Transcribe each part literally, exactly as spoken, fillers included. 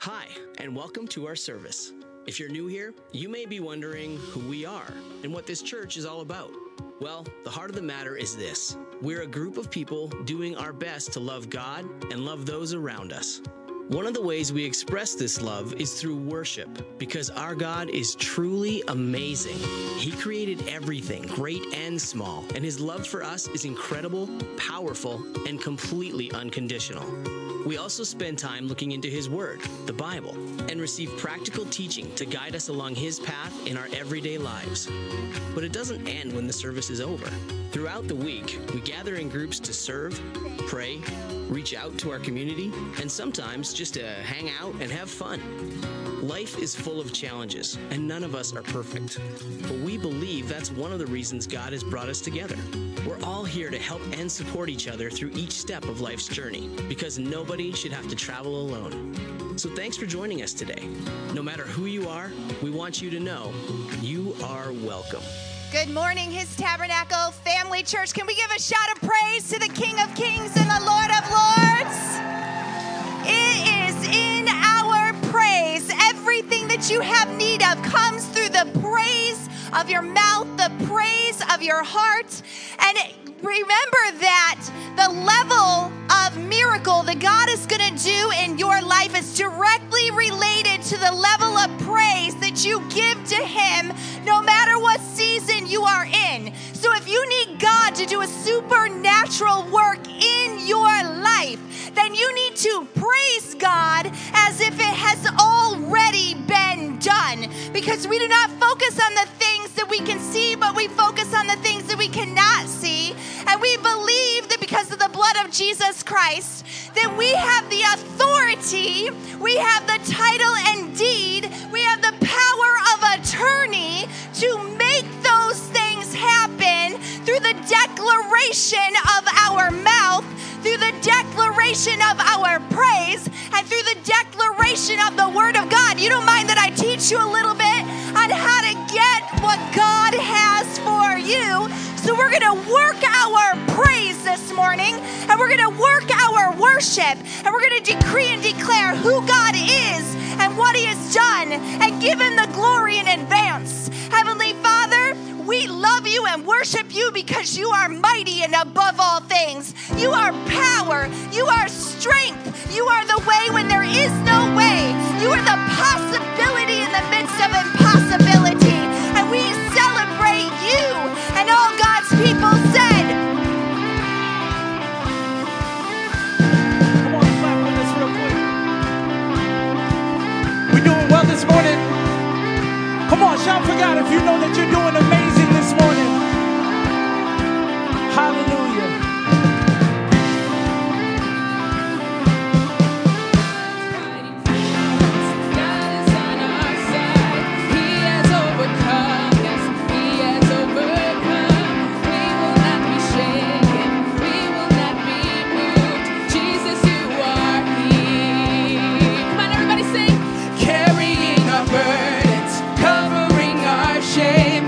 Hi, and welcome to our service. If you're new here, you may be wondering who we are and what this church is all about. Well, the heart of the matter is this. We're a group of people doing our best to love God and love those around us. One of the ways we express this love is through worship, because our God is truly amazing. He created everything, great and small, and his love for us is incredible, powerful, and completely unconditional. We also spend time looking into his word, the Bible, and receive practical teaching to guide us along his path in our everyday lives. But it doesn't end when the service is over. Throughout the week, we gather in groups to serve, pray, reach out to our community, and sometimes just to hang out and have fun. Life is full of challenges, and none of us are perfect. But we believe that's one of the reasons God has brought us together. We're all here to help and support each other through each step of life's journey, because nobody should have to travel alone. So thanks for joining us today. No matter who you are, we want you to know you are welcome. Good morning, His Tabernacle Family Church. Can we give a shout of praise to the King of Kings and the Lord of Lords? It is in our praise. Everything that you have need of comes through the praise of your mouth, the praise of your heart. And remember that the level of miracle that God is going to do in your life is directly related to the level of praise that you give to him, no matter what season you are in. So if you need God to do a supernatural work in your life, then you need to praise God as if it has already been done. Because we do not focus on the things that we can see, but we focus on the things that we cannot see. And we believe that because of the blood of Jesus Christ, that we have the authority, we have the title and deed, we have the power of attorney to make those things happen through the declaration of our mouth, through the declaration of our praise, and through the declaration of the Word of God. You don't mind that I teach you a little bit on how to get what God has for you. So we're going to work our praise this morning, and we're going to work our worship, and we're going to decree and declare who God is and what he has done, and give him the glory in advance. Heavenly Father, we love you and worship you because you are mighty and above all things. You are power. You are strength. You are the way when there is no way. You are the possibility in the midst of impossibility. And we celebrate you. And all God's people said. Come on, clap for this real quick. We're doing well this morning. Come on, shout for God if you know that you're doing amazing this morning. Hallelujah. Shame.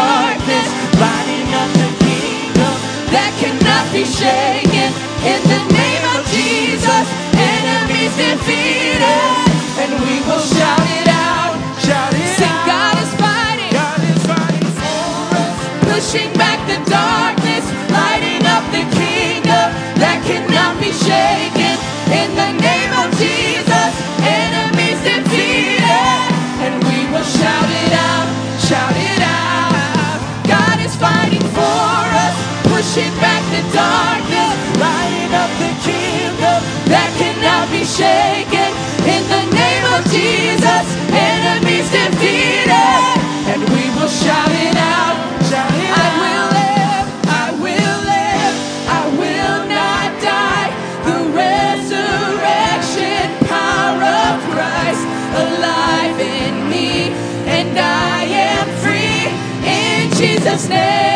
darkness, lighting up the kingdom that cannot be shaken. In the name of Jesus, enemies defeated, and we will shout it out, shout it Sing, out. God is fighting. God is fighting for us, Pushing back the darkness, lighting up the kingdom that cannot be shaken. In the name of Jesus, enemies defeated, and we will shout it out, shout it out. God is fighting for us, pushing back the darkness, Lighting up the kingdom that cannot be shaken. In the name of Jesus, enemies defeated, and we will shout it out, shout it I out. will live, I will live, I will not die. The resurrection power of Christ alive in me, and I am free in Jesus' name.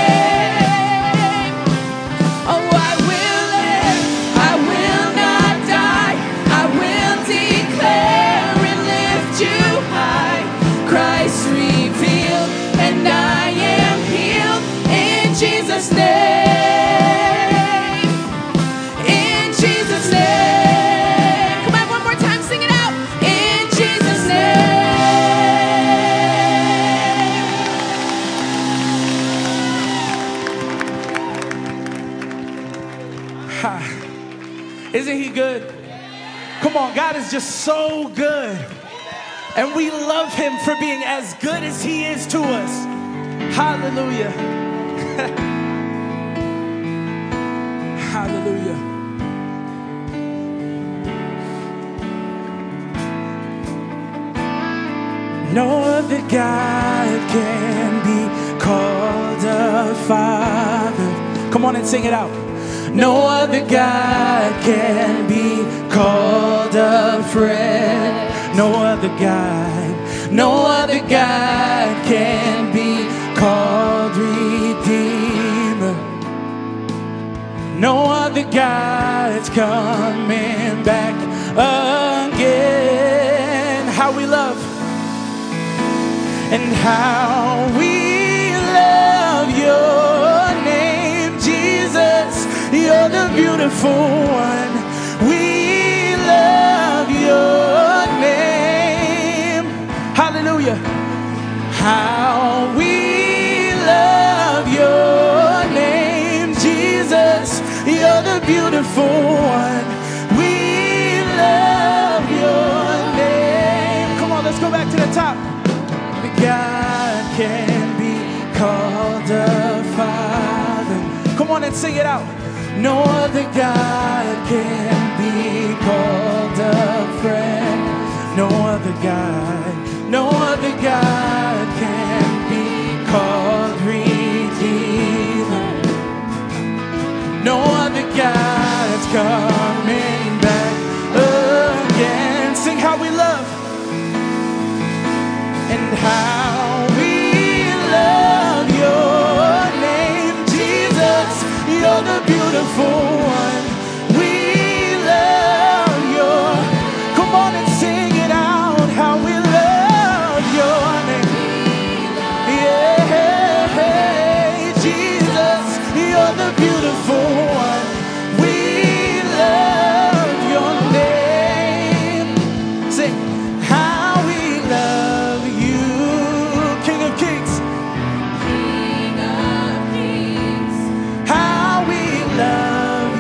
Oh, I will live, I will not die. I will declare and lift you high. Christ revealed, and I am healed in Jesus' name. In Jesus' name. Come on, one more time, sing it out. In Jesus' name. Ha. Isn't he good? Come on, God is just so good. And we love him for being as good as he is to us. Hallelujah. Hallelujah. No other God can be called a father. Come on and sing it out. No other God can be called a friend. No other God, no other God can be called Redeemer. No other God's coming back again. How we love, and how we love your name, Jesus. You're the beautiful one. We love your name. Hallelujah. How we love your name, Jesus. You're the beautiful one. We love your name. Come on, let's go back to the top. God can be called a father. Come on and sing it out. No other God can be called a friend. No other God, no other God can be called Redeemer. No other God's coming back again. Sing how we love, and how we love your name, Jesus. You're the beautiful one. We love your. Come on and sing it out. How we love your name. Yeah, Jesus. You're the beautiful one. We love your name. Sing how we love you, King of Kings. King of Kings. How we love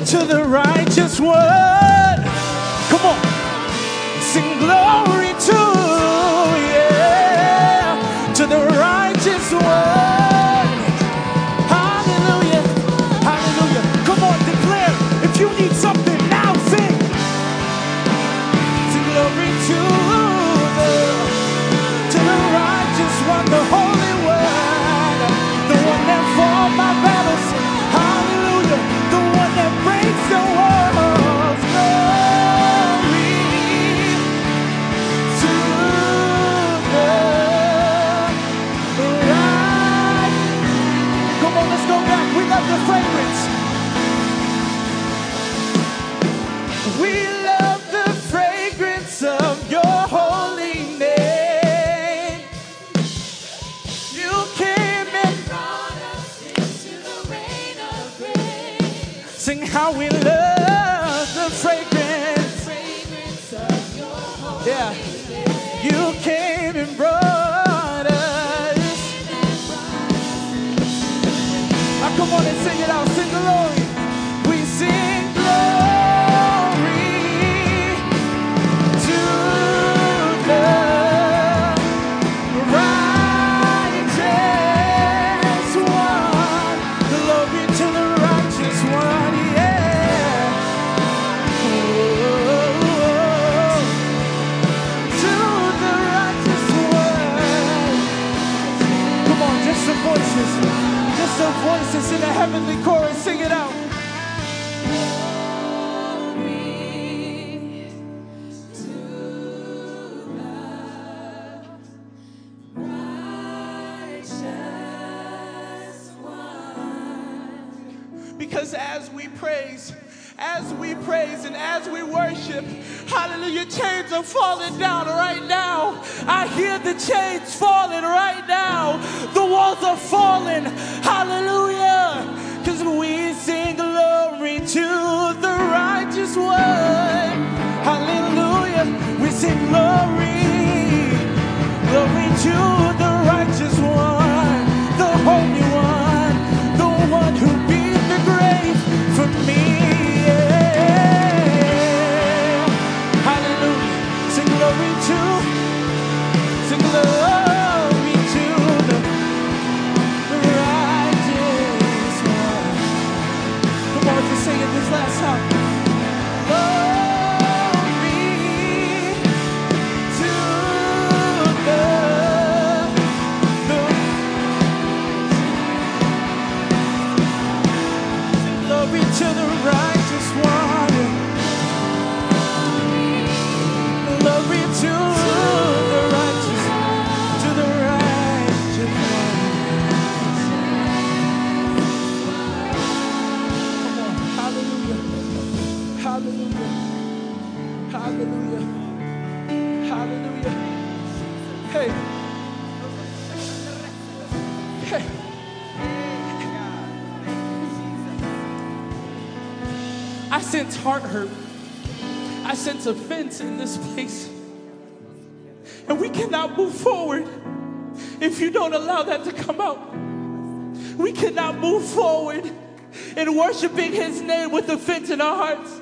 to the righteous one. Come on. Sing glory to, yeah, to the righteous one. Hallelujah. Hallelujah. Come on, declare. If you need something now, sing. Sing glory to the, to the righteous one, the Holy One, the one that fought my battles. Hallelujah. The one that breaks the walls. Glory to the right. Come on, let's go back. We love the fragrance. We love the fragrance of your holy name. You came and brought us into the reign of grace. Sing how we love the fragrance, fragrance of your holy yeah. name. You came and brought us. Now come on and sing it out. Sing glory. We sing glory to the righteous one. Glory to the righteous one, yeah. Oh, to the righteous one. Come on, just some voices. Just some voices in the heavenly chorus. Sing it out. Because as we praise, as we praise and as we worship, hallelujah, chains are falling down right now. I hear the chains falling right now. The walls are falling. Hallelujah. Because we sing glory to the righteous one. Hallelujah. We sing glory, glory to the righteous one, the holy one, the one who beat the grave for me. Yeah. Hallelujah. Sing glory to, sing glory to the righteous one. Come on, just sing it this last time. Glory to the, the glory to the righteous one. Glory to the righteous, to the righteous one. Come on, hallelujah, hallelujah, hallelujah, hallelujah. Hey, hey. I sense heart hurt. I sense offense in this place. And we cannot move forward if you don't allow that to come out. We cannot move forward in worshiping his name with offense in our hearts.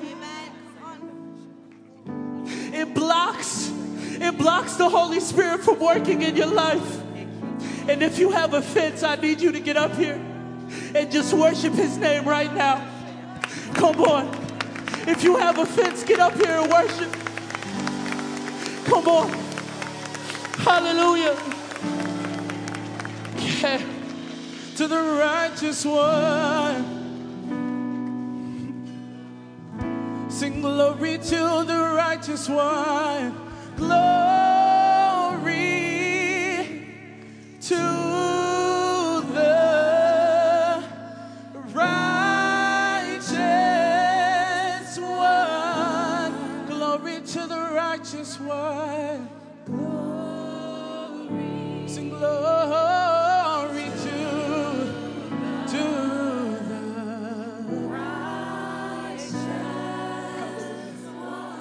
It blocks, it blocks the Holy Spirit from working in your life. And if you have offense, I need you to get up here and just worship his name right now. Come on. If you have offense, get up here and worship. Come on. Hallelujah. Yeah. To the righteous one. Sing glory to the righteous one. Glory to the righteous one. Glory to the righteous one. Glory. Sing glory to, to the righteous one.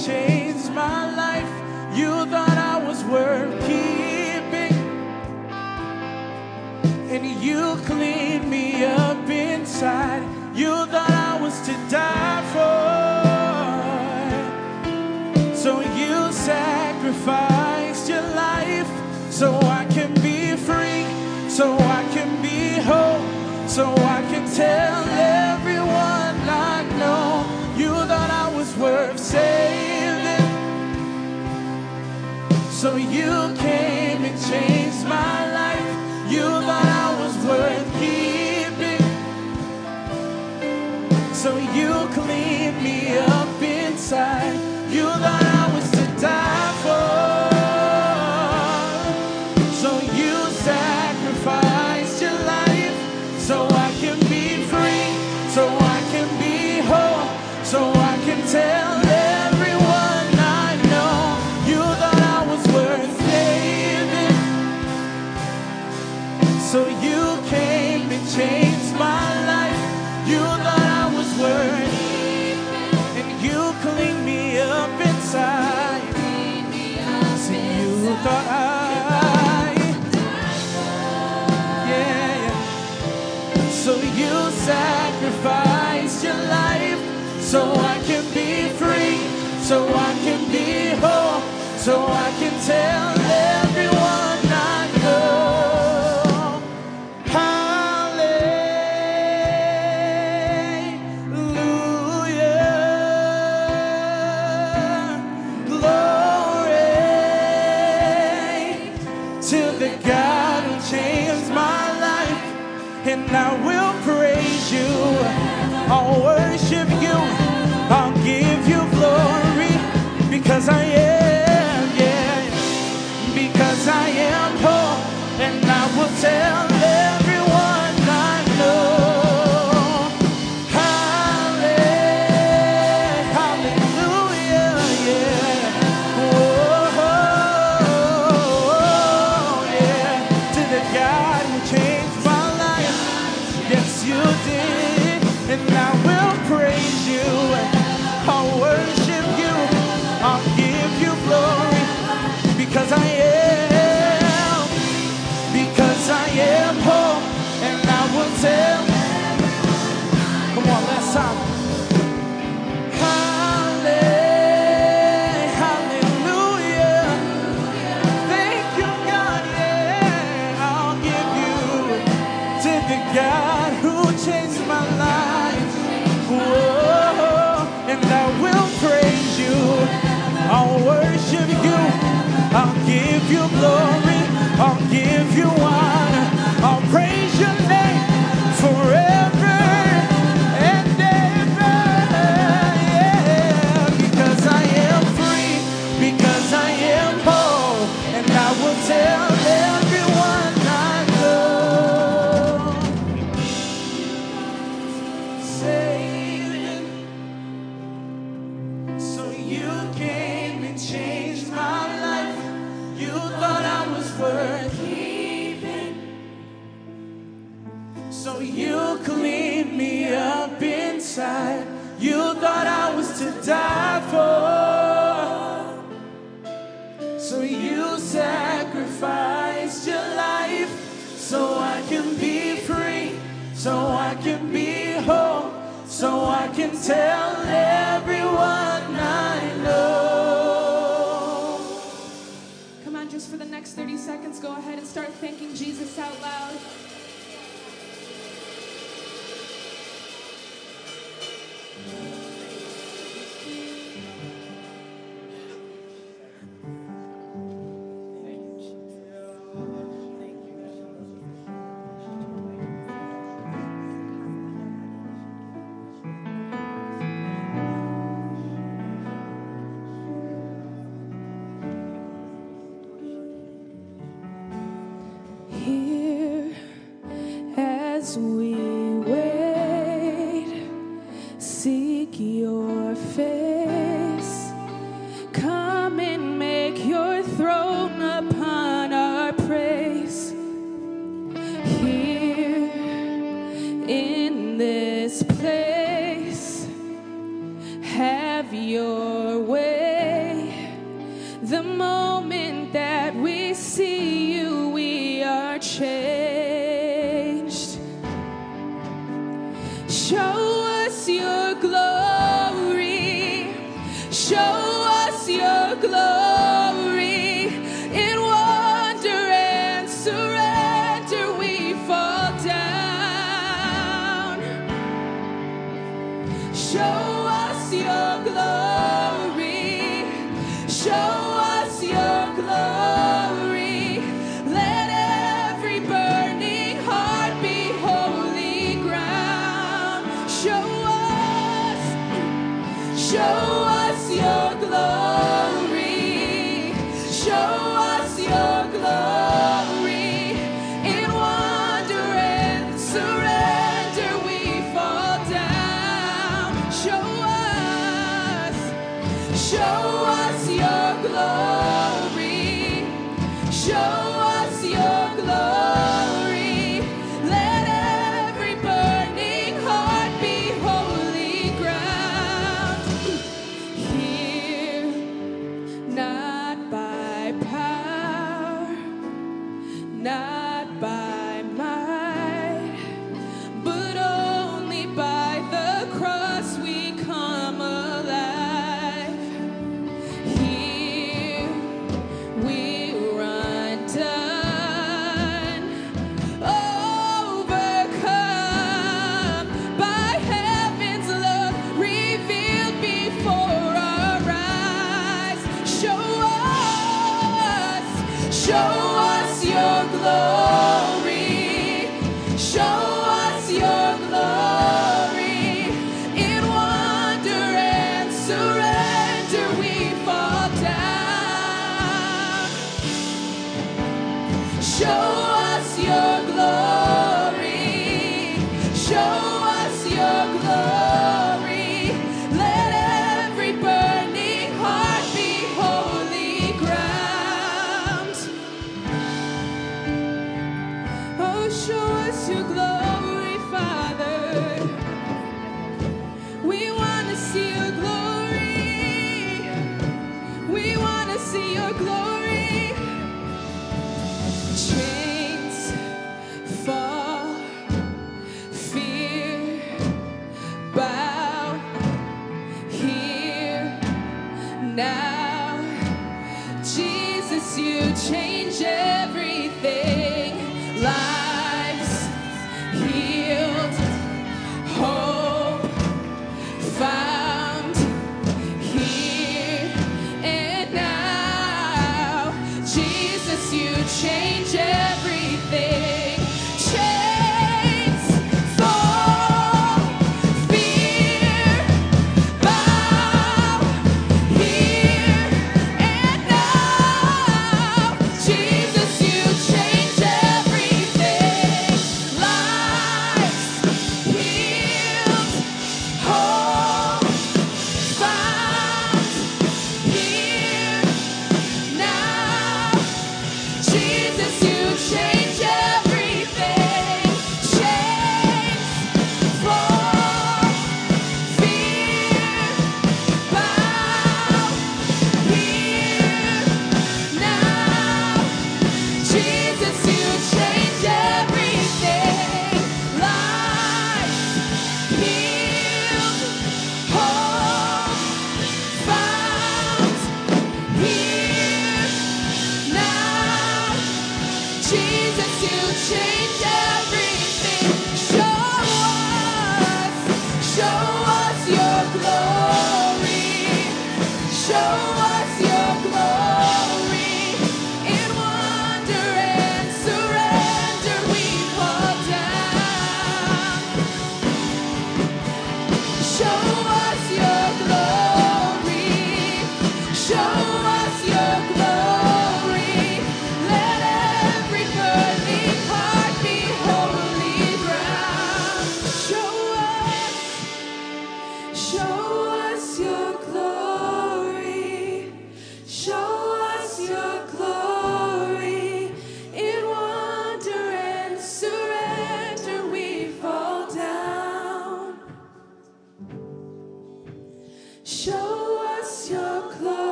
changed my life. You thought I was worth keeping, and you cleaned me up inside. You thought I was to die for, so you sacrificed your life so I can be free, so I can be whole, so I can tell everyone I know. You thought I was worth saving, so you came and changed my life. You thought I was worth keeping, so you cleaned me up inside. You thought I was to die for, so you sacrificed your life so I can be free, so I can be whole, so I can tell everyone I know. You thought I was worth saving, so you came and changed my life. You thought I was worth, and you cleaned me up inside. So you thought I, yeah, yeah. So you sacrificed your life so I can be free, so I can be whole, so I can tell everyone I know. Hallelujah, glory to the God who changed my life, and I will praise you. I'll worship you, I'll give you glory, because I am, yeah, because I am whole, and I will tell everyone I know. Halle- Hallelujah, yeah. Oh, yeah, to the God who changed my life. Yes, you did, and I will praise you. I'll worship you, I'll give you glory, because I am, because I am whole, and I will tell. Come on, last time. Halle- Hallelujah. Thank you, God, yeah. I'll give you to the God who changed my life. Whoa, and I will praise you. I'll worship you. I'll give you glory. I'll give you honor. I'll praise your name forever and ever. Yeah, because I am free, because I am whole, and I will tell everyone I know. Saving, so you came and changed my life. You thought I was worth keeping, so you cleaned me up inside. You thought I was to die for, so you sacrificed your life so I can be free, so I can be whole, so I can tell everyone I know. Come on, just for the next thirty seconds, go ahead and start thanking Jesus out loud. Here as we wait, seek your face. Come and make your throne upon our praise. Here in this place, have your way. changed. Show us your glory. Show us your glory. In wonder and surrender we fall down. Show us your glory. Show us your glory. Let every burning heart be holy ground. Show us, show us your glory. Show us your glory. In wonder and surrender we fall down. Show us, show us your glory. Show us your glory. Let every burning heart be holy ground. Here, not by power, not by might, but only by the cross we come alive. Here we're undone, overcome by heaven's love revealed before our eyes. Show us, show us your glory. Show us your glory. In wonder and surrender we fall down. Show us your glory. Show us your glory. Let every burning heart be holy ground. Oh, show us your glory, Father. We want to see your glory. We want to see your glory. Chains fall, fear bow. Here now, Jesus, you change everything. Lives healed, hope found. Here and now, Jesus, you change everything. Chains fall, fear bow. Here and now, Jesus, you change everything.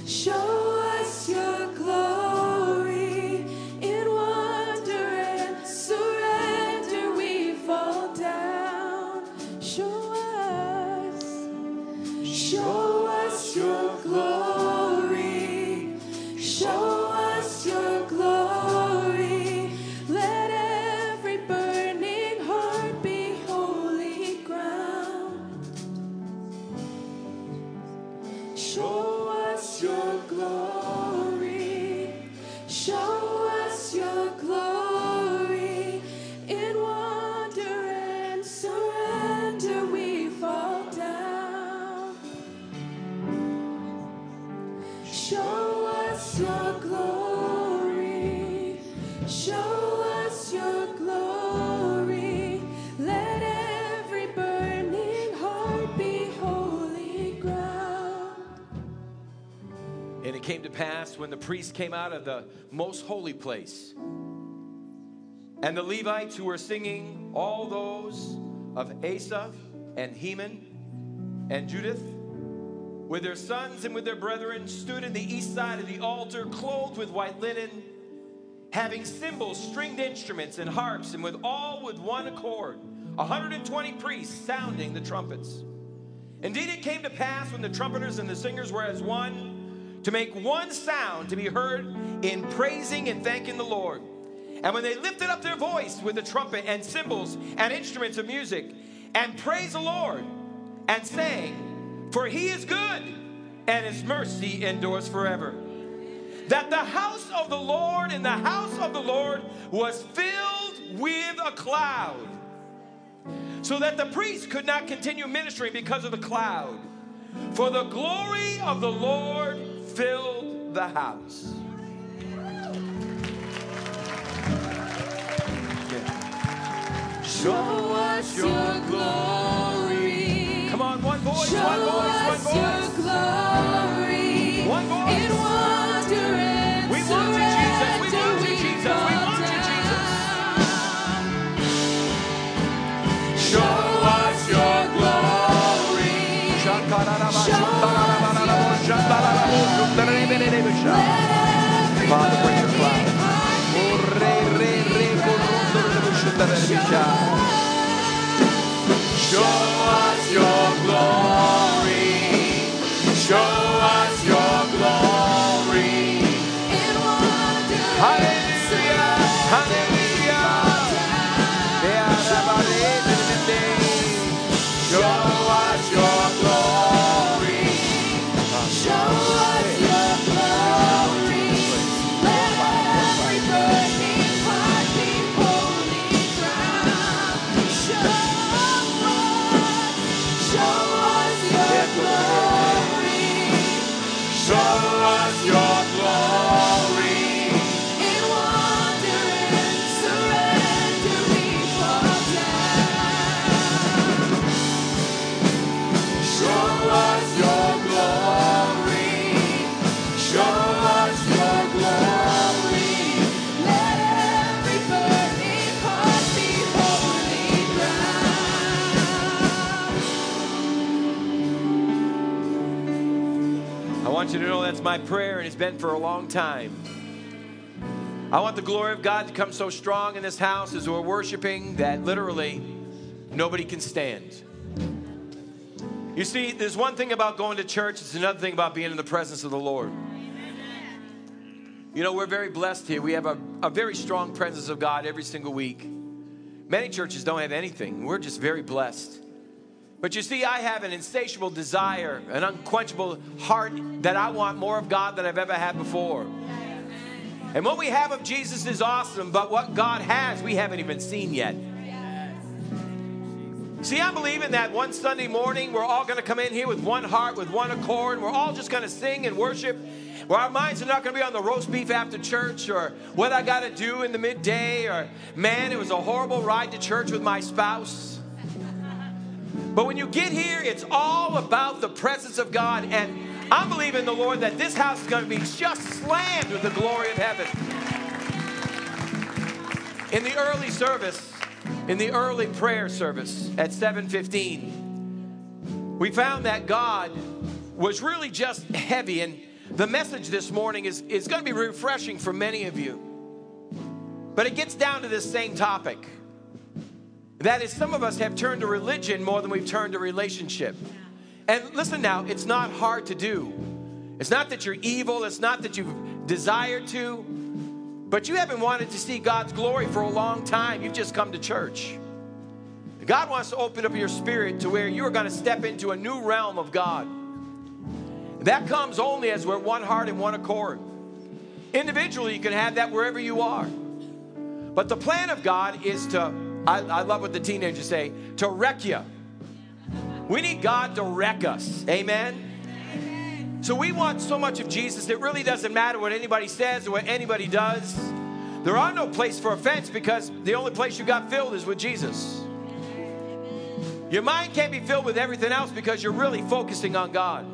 Show us your glory. In wonder and surrender we fall down. Show us, show us your glory. Show us your glory. Let every burning heart be holy ground. Show us your glory. Show us your glory. In wonder and surrender we fall down. Show us your glory. Show us your glory. Let every burning heart be holy ground. And it came to pass when the priest came out of the most holy place, and the Levites who were singing, all those of Asaph and Heman and Judith, with their sons and with their brethren, stood in the east side of the altar, clothed with white linen, having cymbals, stringed instruments, and harps, and with all with one accord, one hundred twenty priests sounding the trumpets. Indeed, it came to pass when the trumpeters and the singers were as one, to make one sound to be heard in praising and thanking the Lord. And when they lifted up their voice with the trumpet and cymbals and instruments of music, and praised the Lord, and sang, for he is good, and his mercy endures forever. That the house of the Lord and the house of the Lord was filled with a cloud, so that the priest could not continue ministering because of the cloud. For the glory of the Lord filled the house. Yeah. Show us your glory. Come on, one voice, Show one voice, one us voice. your glory. One voice. In wonder and We want you, Jesus. We surrender want you, Jesus. We fall want you, Jesus. down. Show us your glory. Show us your glory. Father, bring your cloud. Show us your glory. Show us your glory. In wonder and Hallelujah. show us your glory. Show us your glory. Let every burning heart be holy ground. Show us, show us your glory. Show us your glory. In wonder and surrender we fall down. Show us your glory. Show us your glory. Let every burning heart be holy ground. I want you to know that's my prayer, and it's been for a long time. I want the glory of God to come so strong in this house as we're worshiping that literally nobody can stand. You see, there's one thing about going to church, it's another thing about being in the presence of the Lord. You know, we're very blessed here. We have a, a very strong presence of God every single week. Many churches don't have anything. We're just very blessed. But you see, I have an insatiable desire, an unquenchable heart that I want more of God than I've ever had before. And what we have of Jesus is awesome, but what God has, we haven't even seen yet. See, I believe in that one Sunday morning, we're all going to come in here with one heart, with one accord, and we're all just going to sing and worship, where our minds are not going to be on the roast beef after church, or what I got to do in the midday, or, man, it was a horrible ride to church with my spouse. But when you get here, it's all about the presence of God, and I'm believing the Lord that this house is going to be just slammed with the glory of heaven. In the early service, in the early prayer service at seven fifteen, we found that God was really just heavy, and The message this morning is, is going to be refreshing for many of you. But it gets down to this same topic. That is, some of us have turned to religion more than we've turned to relationship. And listen now, it's not hard to do. It's not that you're evil. It's not that you've desired to. But you haven't wanted to see God's glory for a long time. You've just come to church. God wants to open up your spirit to where you're going to step into a new realm of God. That comes only as we're one heart and one accord. Individually, you can have that wherever you are. But the plan of God is to, I, I love what the teenagers say, to wreck you. We need God to wreck us. Amen? So we want so much of Jesus, it really doesn't matter what anybody says or what anybody does. There are no place for offense because the only place you got filled is with Jesus. Your mind can't be filled with everything else because you're really focusing on God.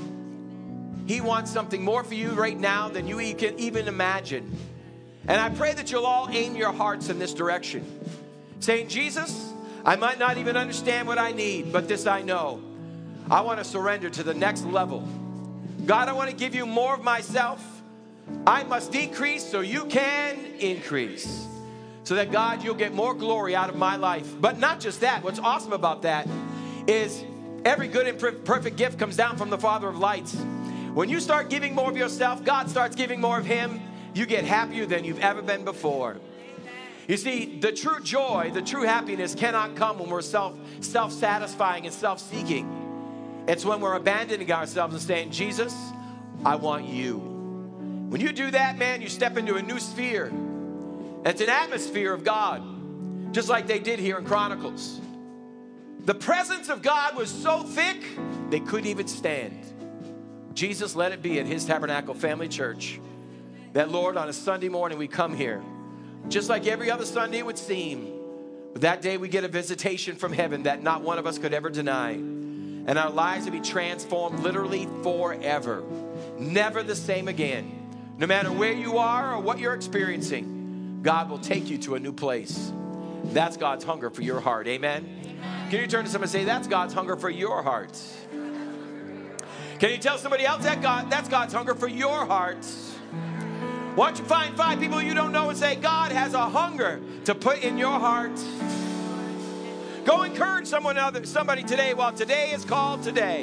He wants something more for you right now than you can even imagine. And I pray that you'll all aim your hearts in this direction. Saying, Jesus, I might not even understand what I need, but this I know. I want to surrender to the next level. God, I want to give you more of myself. I must decrease so you can increase. So that, God, you'll get more glory out of my life. But not just that. What's awesome about that is every good and perfect gift comes down from the Father of lights. When you start giving more of yourself, God starts giving more of him. You get happier than you've ever been before. You see, the true joy, the true happiness cannot come when we're self, self-satisfying and self-seeking. It's when we're abandoning ourselves and saying, Jesus, I want you. When you do that, man, you step into a new sphere. It's an atmosphere of God, just like they did here in Chronicles. The presence of God was so thick, they couldn't even stand. Jesus, let it be at his Tabernacle Family Church that, Lord, on a Sunday morning we come here, just like every other Sunday it would seem. But that day we get a visitation from heaven that not one of us could ever deny. And our lives will be transformed literally forever. Never the same again. No matter where you are or what you're experiencing, God will take you to a new place. That's God's hunger for your heart. Amen? Amen. Can you turn to someone and say, that's God's hunger for your heart? Can you tell somebody else that God, that's God's hunger for your heart? Why don't you find five people you don't know and say, God has a hunger to put in your heart. Go encourage someone other, somebody today while today is called today.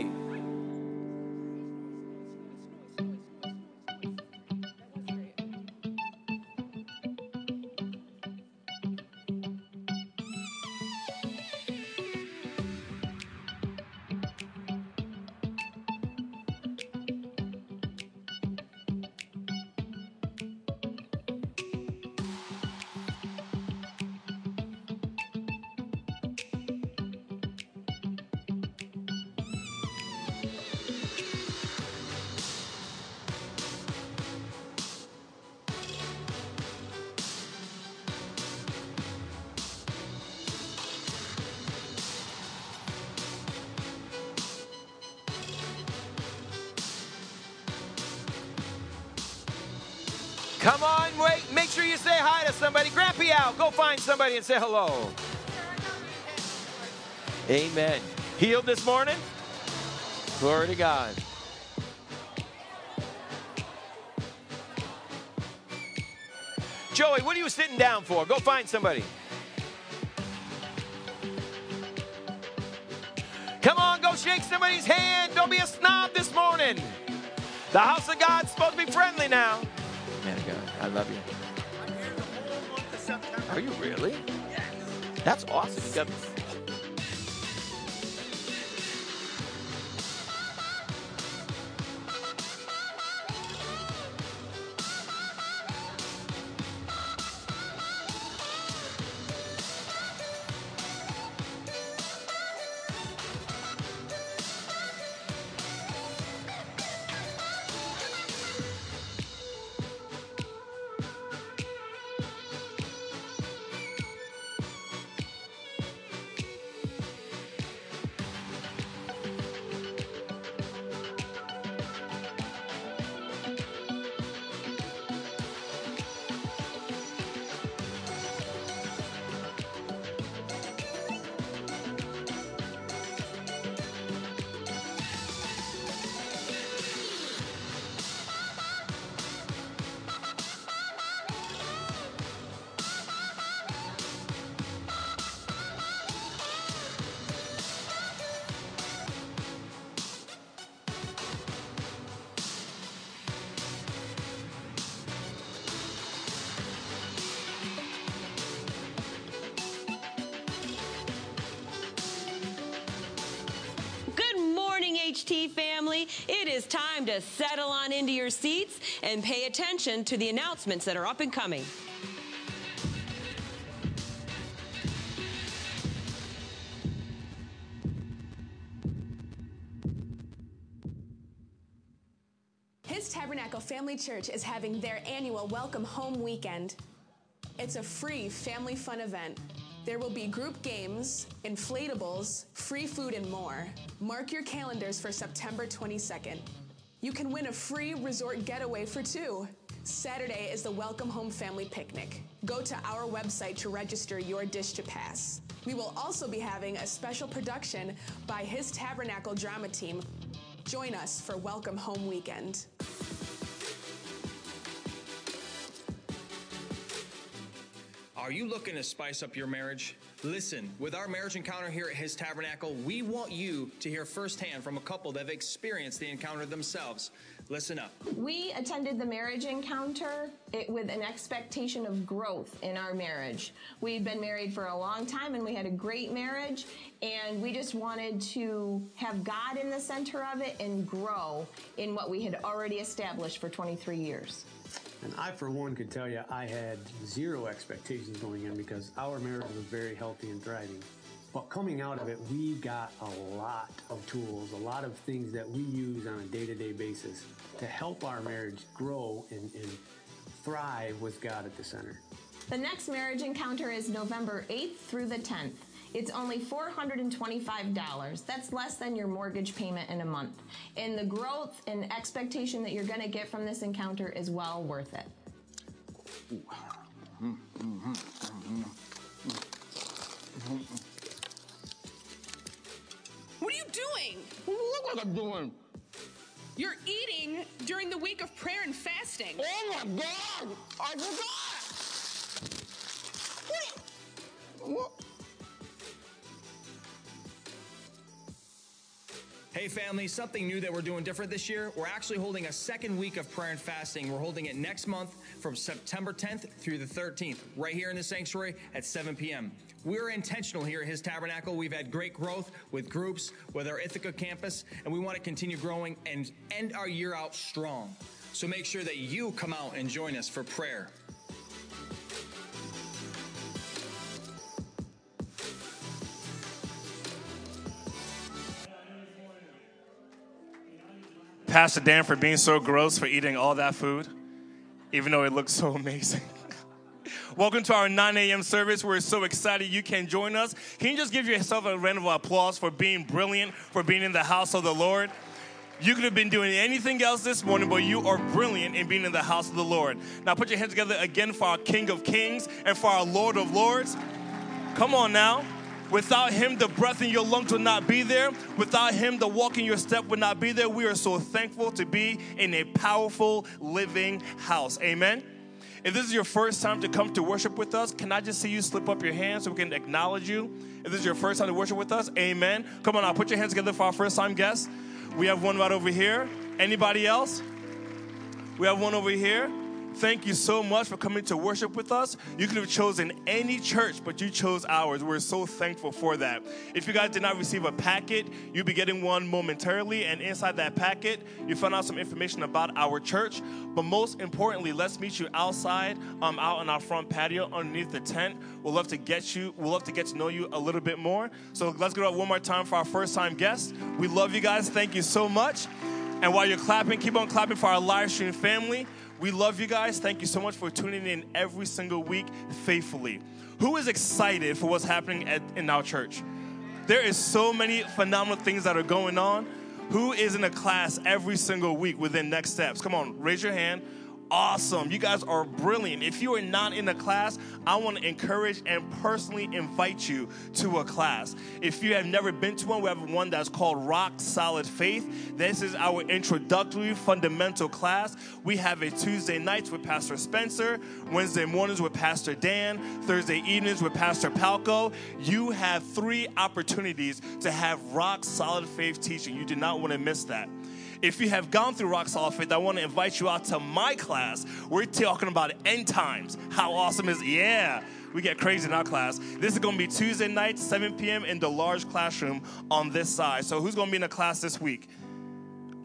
Come on, wait. Make sure you say hi to somebody. Grampy out. Go find somebody and say hello. Amen. Healed this morning? Glory to God. Joey, what are you sitting down for? Go find somebody. Come on, go shake somebody's hand. Don't be a snob this morning. The house of God's supposed to be friendly now. Man of God, I love you. I'm here the whole month of September. Are you really? Yes. That's awesome. You got family, it is time to settle on into your seats and pay attention to the announcements that are up and coming. His Tabernacle Family Church is having their annual Welcome Home Weekend. It's a free family fun event. There will be group games, inflatables, free food, and more. Mark your calendars for September twenty-second. You can win a free resort getaway for two. Saturday is the Welcome Home Family Picnic. Go to our website to register your Dish to Pass. We will also be having a special production by His Tabernacle Drama Team. Join us for Welcome Home Weekend. Are you looking to spice up your marriage? Listen, with our marriage encounter here at His Tabernacle, we want you to hear firsthand from a couple that have experienced the encounter themselves. Listen up. We attended the marriage encounter it, with an expectation of growth in our marriage. We'd been married for a long time and we had a great marriage, and we just wanted to have God in the center of it and grow in what we had already established for twenty-three years. And I, for one, could tell you I had zero expectations going in because our marriage was very healthy and thriving. But coming out of it, we got a lot of tools, a lot of things that we use on a day-to-day basis to help our marriage grow and, and thrive with God at the center. The next marriage encounter is November eighth through the tenth. It's only four hundred twenty-five dollars. That's less than your mortgage payment in a month. And the growth and expectation that you're going to get from this encounter is well worth it. What are you doing? What do you look like I'm doing? You're eating during the week of prayer and fasting. Oh my God! I forgot! What? What? Hey family, something new that we're doing different this year. We're actually holding a second week of prayer and fasting. We're holding it next month from September tenth through the thirteenth, right here in the sanctuary at seven p.m. We're intentional here at His Tabernacle. We've had great growth with groups, with our Ithaca campus, and we want to continue growing and end our year out strong. So make sure that you come out and join us for prayer. Pastor Dan for being so gross for eating all that food, even though it looks so amazing. Welcome to our nine a.m. service. We're so excited you can join us. Can you just give yourself a round of applause for being brilliant, for being in the house of the Lord? You could have been doing anything else this morning, but you are brilliant in being in the house of the Lord. Now put your hands together again for our King of Kings and for our Lord of Lords. Come on now. Without him, the breath in your lungs would not be there. Without him, the walk in your step would not be there. We are so thankful to be in a powerful, living house. Amen. If this is your first time to come to worship with us, can I just see you slip up your hands so we can acknowledge you? If this is your first time to worship with us, amen. Come on now, put your hands together for our first time guests. We have one right over here. Anybody else? We have one over here. Thank you so much for coming to worship with us. You could have chosen any church, but you chose ours. We're so thankful for that. If you guys did not receive a packet, you'll be getting one momentarily. And inside that packet, you found out some information about our church. But most importantly, let's meet you outside, um, out on our front patio underneath the tent. We'd love to get you. We'd love to get to know you a little bit more. So let's go out one more time for our first-time guests. We love you guys. Thank you so much. And while you're clapping, keep on clapping for our live stream family. We love you guys. Thank you so much for tuning in every single week faithfully. Who is excited for what's happening at, in our church? There is so many phenomenal things that are going on. Who is in a class every single week within Next Steps? Come on, raise your hand. Awesome. You guys are brilliant. If you are not in a class, I want to encourage and personally invite you to a class. If you have never been to one, we have one that's called Rock Solid Faith. This is our introductory fundamental class. We have a Tuesday nights with Pastor Spencer, Wednesday mornings with Pastor Dan, Thursday evenings with Pastor Palco. You have three opportunities to have Rock Solid Faith teaching. You do not want to miss that. If you have gone through Rock Solid Faith, I want to invite you out to my class. We're talking about end times. How awesome is it? Yeah, we get crazy in our class. This is going to be Tuesday night, seven p.m. in the large classroom on this side. So who's going to be in the class this week?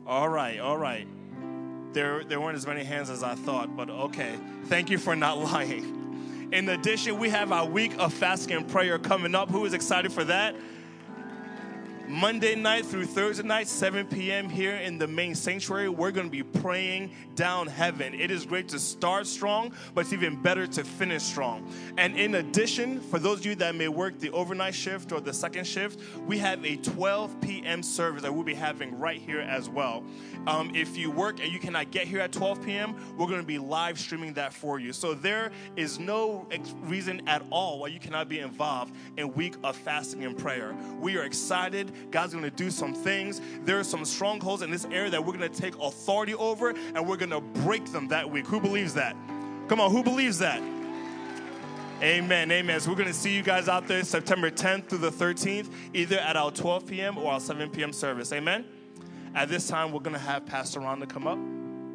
All right, all right. There, there weren't as many hands as I thought, but okay. Thank you for not lying. In addition, we have our week of fasting and prayer coming up. Who is excited for that? Monday night through Thursday night, seven p.m. here in the main sanctuary, we're going to be praying down heaven. It is great to start strong, but it's even better to finish strong. And in addition, for those of you that may work the overnight shift or the second shift, we have a twelve p.m. service that we'll be having right here as well. Um, if you work and you cannot get here at twelve p.m., we're going to be live streaming that for you. So there is no ex- reason at all why you cannot be involved in week of fasting and prayer. We are excited. God's going to do some things. There are some strongholds in this area that we're going to take authority over, and we're going to break them that week. Who believes that? Come on, who believes that? Amen, amen. So we're going to see you guys out there September tenth through the thirteenth, either at our twelve p.m. or our seven p.m. service. Amen? At this time, we're going to have Pastor Rhonda come up.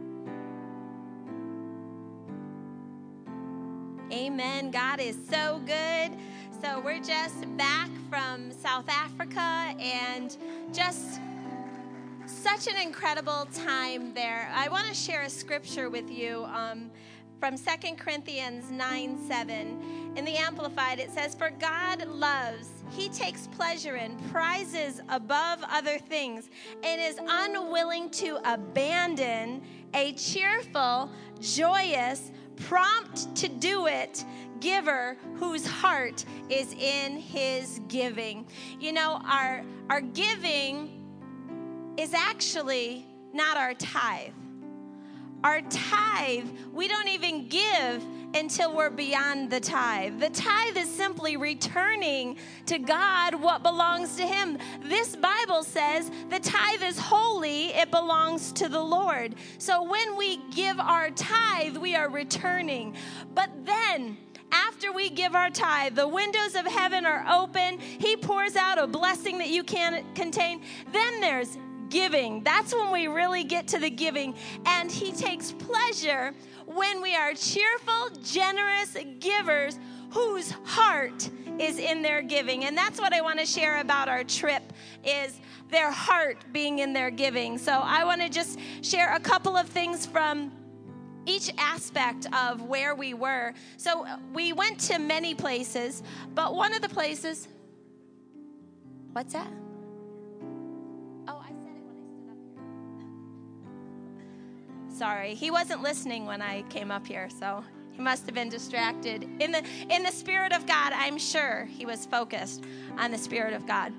Amen. God is so good. So we're just back from South Africa and just such an incredible time there. I want to share a scripture with you um, from Second Corinthians nine seven. In the Amplified, it says, "For God loves, he takes pleasure in, prizes above other things, and is unwilling to abandon a cheerful, joyous, prompt to do it giver whose heart is in his giving." You know, our our giving is actually not our tithe. Our tithe, we don't even give until we're beyond the tithe. The tithe is simply returning to God what belongs to him. This Bible says the tithe is holy, it belongs to the Lord. So when we give our tithe, we are returning. But then, after we give our tithe, the windows of heaven are open. He pours out a blessing that you can't contain. Then there's giving. That's when we really get to the giving. And he takes pleasure when we are cheerful, generous givers whose heart is in their giving. And that's what I want to share about our trip, is their heart being in their giving. So I want to just share a couple of things from each aspect of where we were. So we went to many places, but one of the places, what's that? Oh, I said it when I stood up here. Sorry, he wasn't listening when I came up here, so he must have been distracted. In the in the Spirit of God, I'm sure he was focused on the Spirit of God.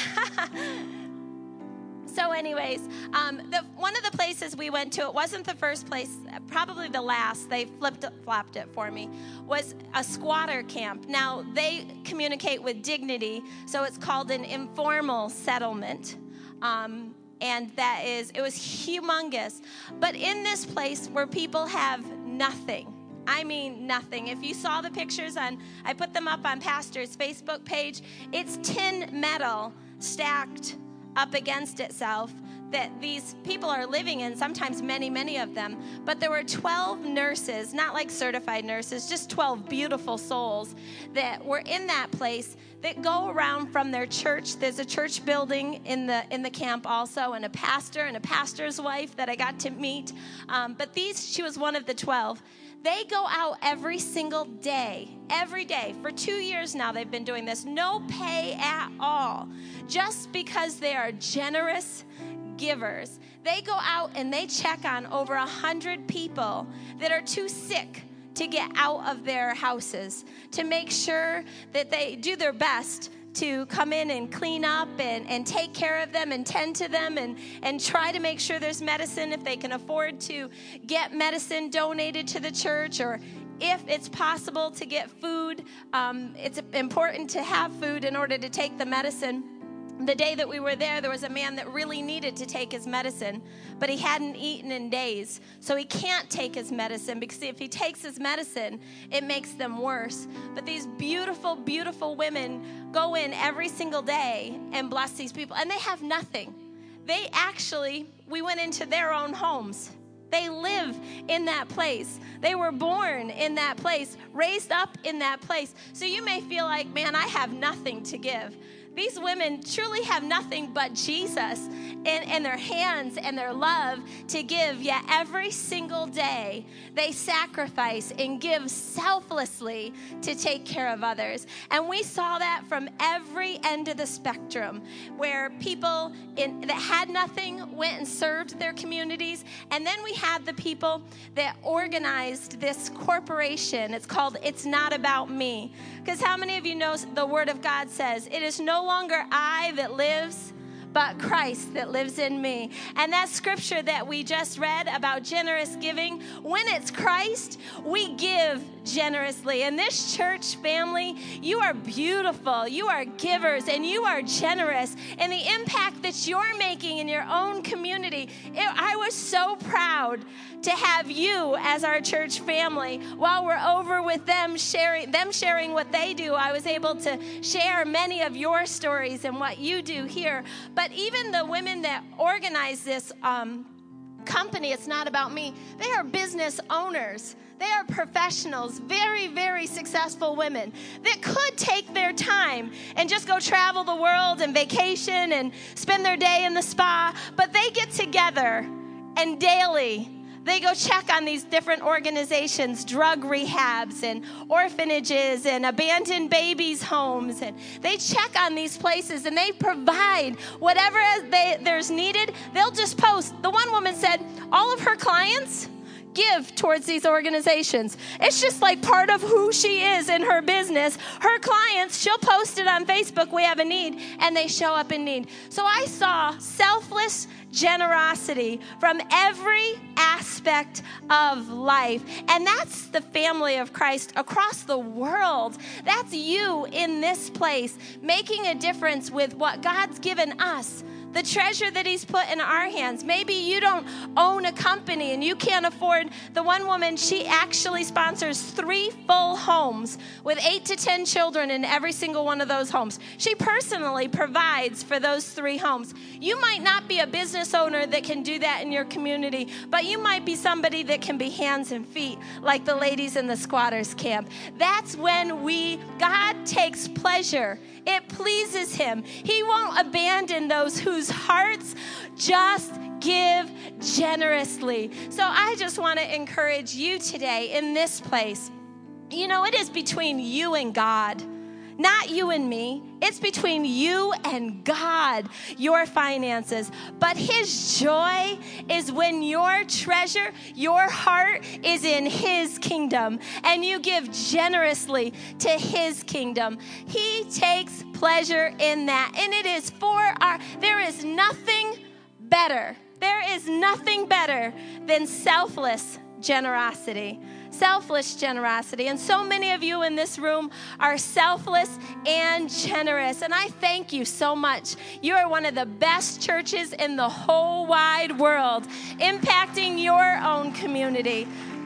So anyways, um, the, one of the places we went to, it wasn't the first place, probably the last, they flipped flopped it for me, was a squatter camp. Now, they communicate with dignity, so it's called an informal settlement. Um, and that is, it was humongous. But in this place where people have nothing, I mean nothing. If you saw the pictures on, I put them up on Pastor's Facebook page, it's tin metal stacked up against itself that these people are living in, sometimes many, many of them. But there were twelve nurses, not like certified nurses, just twelve beautiful souls that were in that place that go around from their church. There's a church building in the in the camp also, and a pastor and a pastor's wife that I got to meet. Um, but these, she was one of the twelve. They go out every single day, every day. For two years now they've been doing this. No pay at all. Just because they are generous givers. They go out and they check on over a hundred people that are too sick to get out of their houses, to make sure that they do their best to come in and clean up and, and take care of them and tend to them and, and try to make sure there's medicine if they can afford to get medicine donated to the church, or if it's possible to get food. Um, it's important to have food in order to take the medicine. The day that we were there, there was a man that really needed to take his medicine, but he hadn't eaten in days. So he can't take his medicine because if he takes his medicine, it makes them worse. But these beautiful, beautiful women go in every single day and bless these people. And they have nothing. They actually, we went into their own homes. They live in that place. They were born in that place, raised up in that place. So you may feel like, man, I have nothing to give. These women truly have nothing but Jesus in, in their hands and their love to give, yet every single day they sacrifice and give selflessly to take care of others. And we saw that from every end of the spectrum, where people in, that had nothing went and served their communities. And then we had the people that organized this corporation. It's called It's Not About Me. Because how many of you know the Word of God says, it is no longer I that lives, but Christ that lives in me. And that scripture that we just read about generous giving, when it's Christ, we give generously. And this church family, you are beautiful, you are givers, and you are generous. And the impact that you're making in your own community, it, I was so proud to have you as our church family. While we're over with them sharing, them sharing what they do, I was able to share many of your stories and what you do here. But even the women that organize this um, company, It's Not About Me, they are business owners. They are professionals, very, very successful women that could take their time and just go travel the world and vacation and spend their day in the spa. But they get together and daily they go check on these different organizations, drug rehabs and orphanages and abandoned babies' homes. And they check on these places and they provide whatever they, there's needed. They'll just post. The one woman said all of her clients give towards these organizations. It's just like part of who she is in her business. Her clients, she'll post it on Facebook, we have a need, and they show up in need. So I saw selfless generosity from every aspect of life. And that's the family of Christ across the world. That's you in this place, making a difference with what God's given us, the treasure that he's put in our hands. Maybe you don't own a company and you can't afford. The one woman, she actually sponsors three full homes with eight to ten children in every single one of those homes. She personally provides for those three homes. You might not be a business owner that can do that in your community, but you might be somebody that can be hands and feet like the ladies in the squatters camp. That's when we, God takes pleasure. It pleases him. He won't abandon those whose hearts just give generously. So I just want to encourage you today in this place. You know, it is between you and God, not you and me. It's between you and God, your finances. But his joy is when your treasure, your heart is in his kingdom and you give generously to his kingdom. He takes pleasure in that. And it is for our, there is nothing better. There is nothing better than selfless generosity. Selfless generosity. And so many of you in this room are selfless and generous. And I thank you so much. You are one of the best churches in the whole wide world, impacting your own community.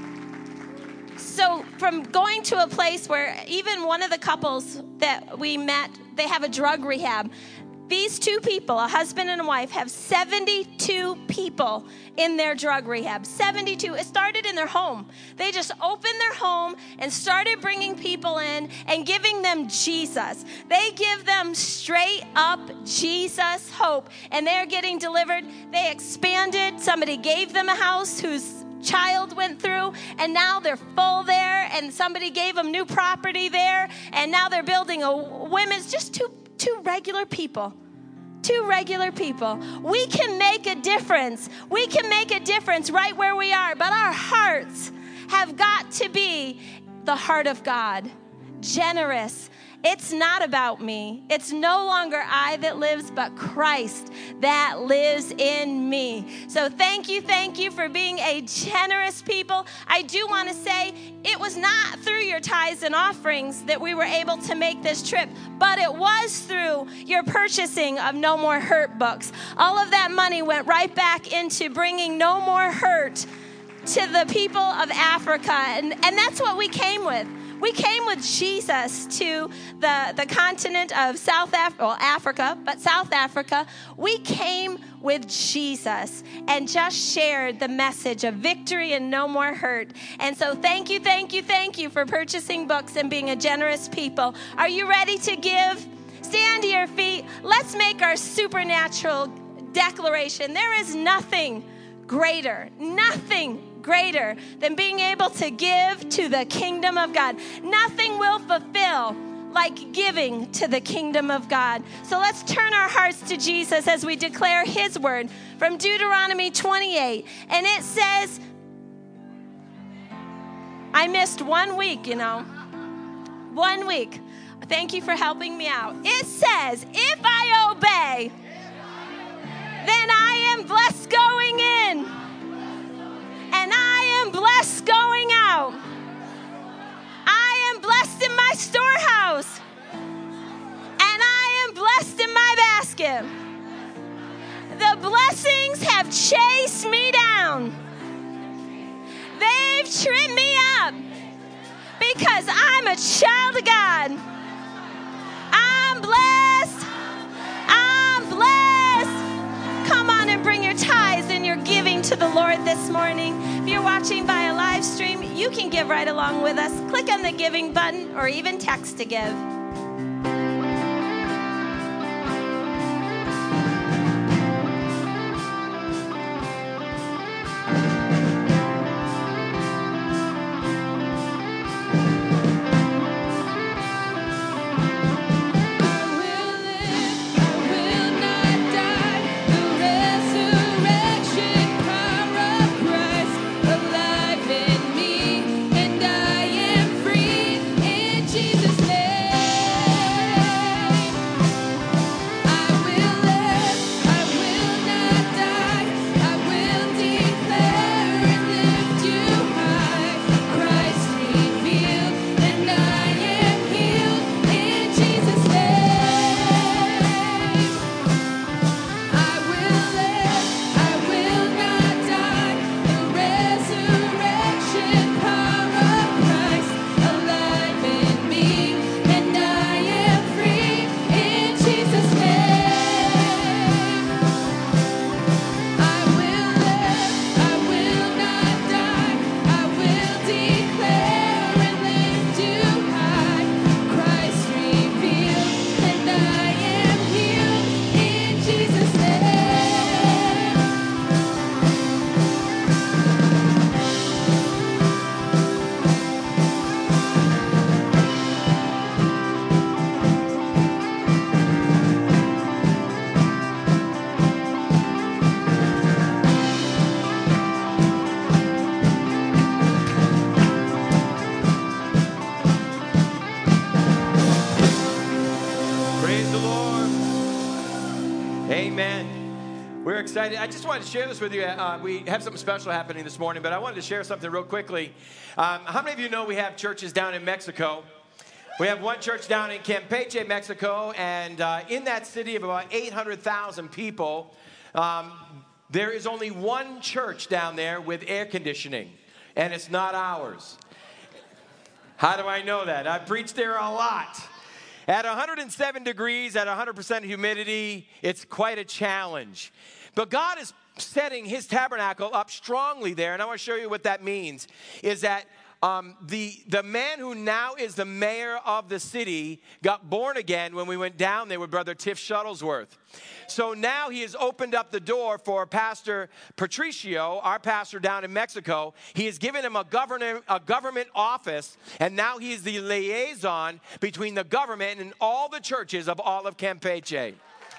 So from going to a place where even one of the couples that we met, they have a drug rehab. These two people, a husband and a wife, have seventy-two people in their drug rehab. seventy-two. It started in their home. They just opened their home and started bringing people in and giving them Jesus. They give them straight up Jesus hope, and they're getting delivered. They expanded. Somebody gave them a house whose child went through, and now they're full there, and somebody gave them new property there, and now they're building a women's, just two two regular people. Two regular people. We can make a difference. We can make a difference right where we are, but our hearts have got to be the heart of God. Generous. It's not about me. It's no longer I that lives, but Christ that lives in me. So thank you, thank you for being a generous people. I do want to say it was not through your tithes and offerings that we were able to make this trip, but it was through your purchasing of No More Hurt books. All of that money went right back into bringing No More Hurt to the people of Africa, and, and that's what we came with. We came with Jesus to the, the continent of South Af- well, Africa, but South Africa. We came with Jesus and just shared the message of victory and no more hurt. And so thank you, thank you, thank you for purchasing books and being a generous people. Are you ready to give? stand to your feet. Let's make our supernatural declaration. There is nothing greater, nothing greater than being able to give to the kingdom of God. Nothing will fulfill like giving to the kingdom of God. So let's turn our hearts to Jesus as we declare his word from Deuteronomy twenty-eight. And it says, I missed one week, you know. One week. Thank you for helping me out. It says, if I obey, then I am blessed going in, and I am blessed going out. I am blessed in my storehouse, and I am blessed in my basket. The blessings have chased me down. They've tripped me up because I'm a child of God. I'm blessed. I'm blessed. Come on and bring your tithes and your giving to the Lord this morning. If you're watching via live stream, you can give right along with us. Click on the giving button or even text to give. Excited. I just wanted to share this with you. Uh, we have something special happening this morning, but I wanted to share something real quickly. Um, how many of you know we have churches down in Mexico? We have one church down in Campeche, Mexico, and uh, in that city of about eight hundred thousand people, um, there is only one church down there with air conditioning, and it's not ours. How do I know that? I've preached there a lot. At one hundred seven degrees, at one hundred percent humidity, it's quite a challenge. But God is setting his tabernacle up strongly there, and I want to show you what that means, is that um, the, the man who now is the mayor of the city got born again when we went down there with Brother Tiff Shuttlesworth. So now he has opened up the door for Pastor Patricio, our pastor down in Mexico. He has given him a government, a government office, and now he is the liaison between the government and all the churches of all of Campeche.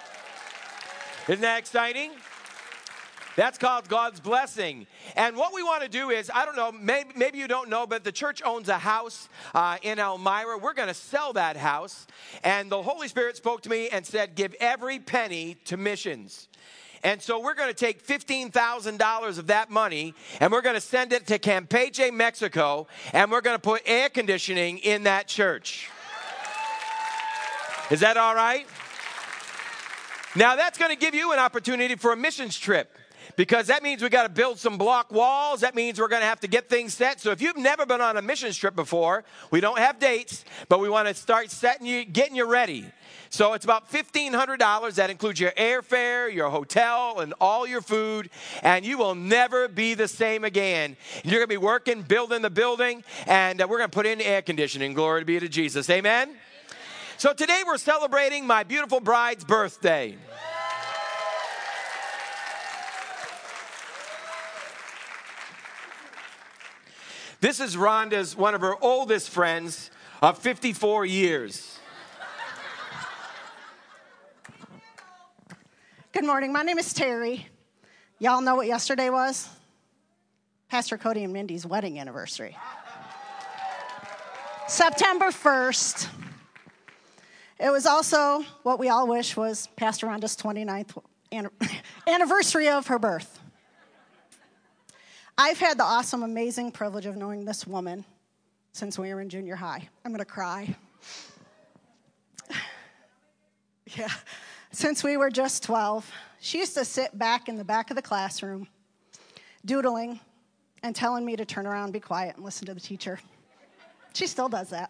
Isn't that exciting? That's called God's blessing. And what we want to do is, I don't know, maybe, maybe you don't know, but the church owns a house uh, in Elmira. We're going to sell that house. And the Holy Spirit spoke to me and said, give every penny to missions. And so we're going to take fifteen thousand dollars of that money, and we're going to send it to Campeche, Mexico, and we're going to put air conditioning in that church. Is that all right? Now, that's going to give you an opportunity for a missions trip, because that means we got to build some block walls. That means we're going to have to get things set. So if you've never been on a missions trip before, we don't have dates, but we want to start setting you, getting you ready. So it's about fifteen hundred dollars. That includes your airfare, your hotel, and all your food. And you will never be the same again. You're going to be working, building the building, and uh, we're going to put in air conditioning. Glory be to Jesus. Amen? So today we're celebrating my beautiful bride's birthday. This is Rhonda's, one of her oldest friends of fifty-four years. Good morning. My name is Terry. Y'all know what yesterday was? Pastor Cody and Mindy's wedding anniversary. September first. It was also what we all wish was Pastor Rhonda's twenty-ninth anniversary of her birth. I've had the awesome, amazing privilege of knowing this woman since we were in junior high. I'm going to cry. Yeah. Since we were just twelve, she used to sit back in the back of the classroom, doodling and telling me to turn around, be quiet, and listen to the teacher. She still does that.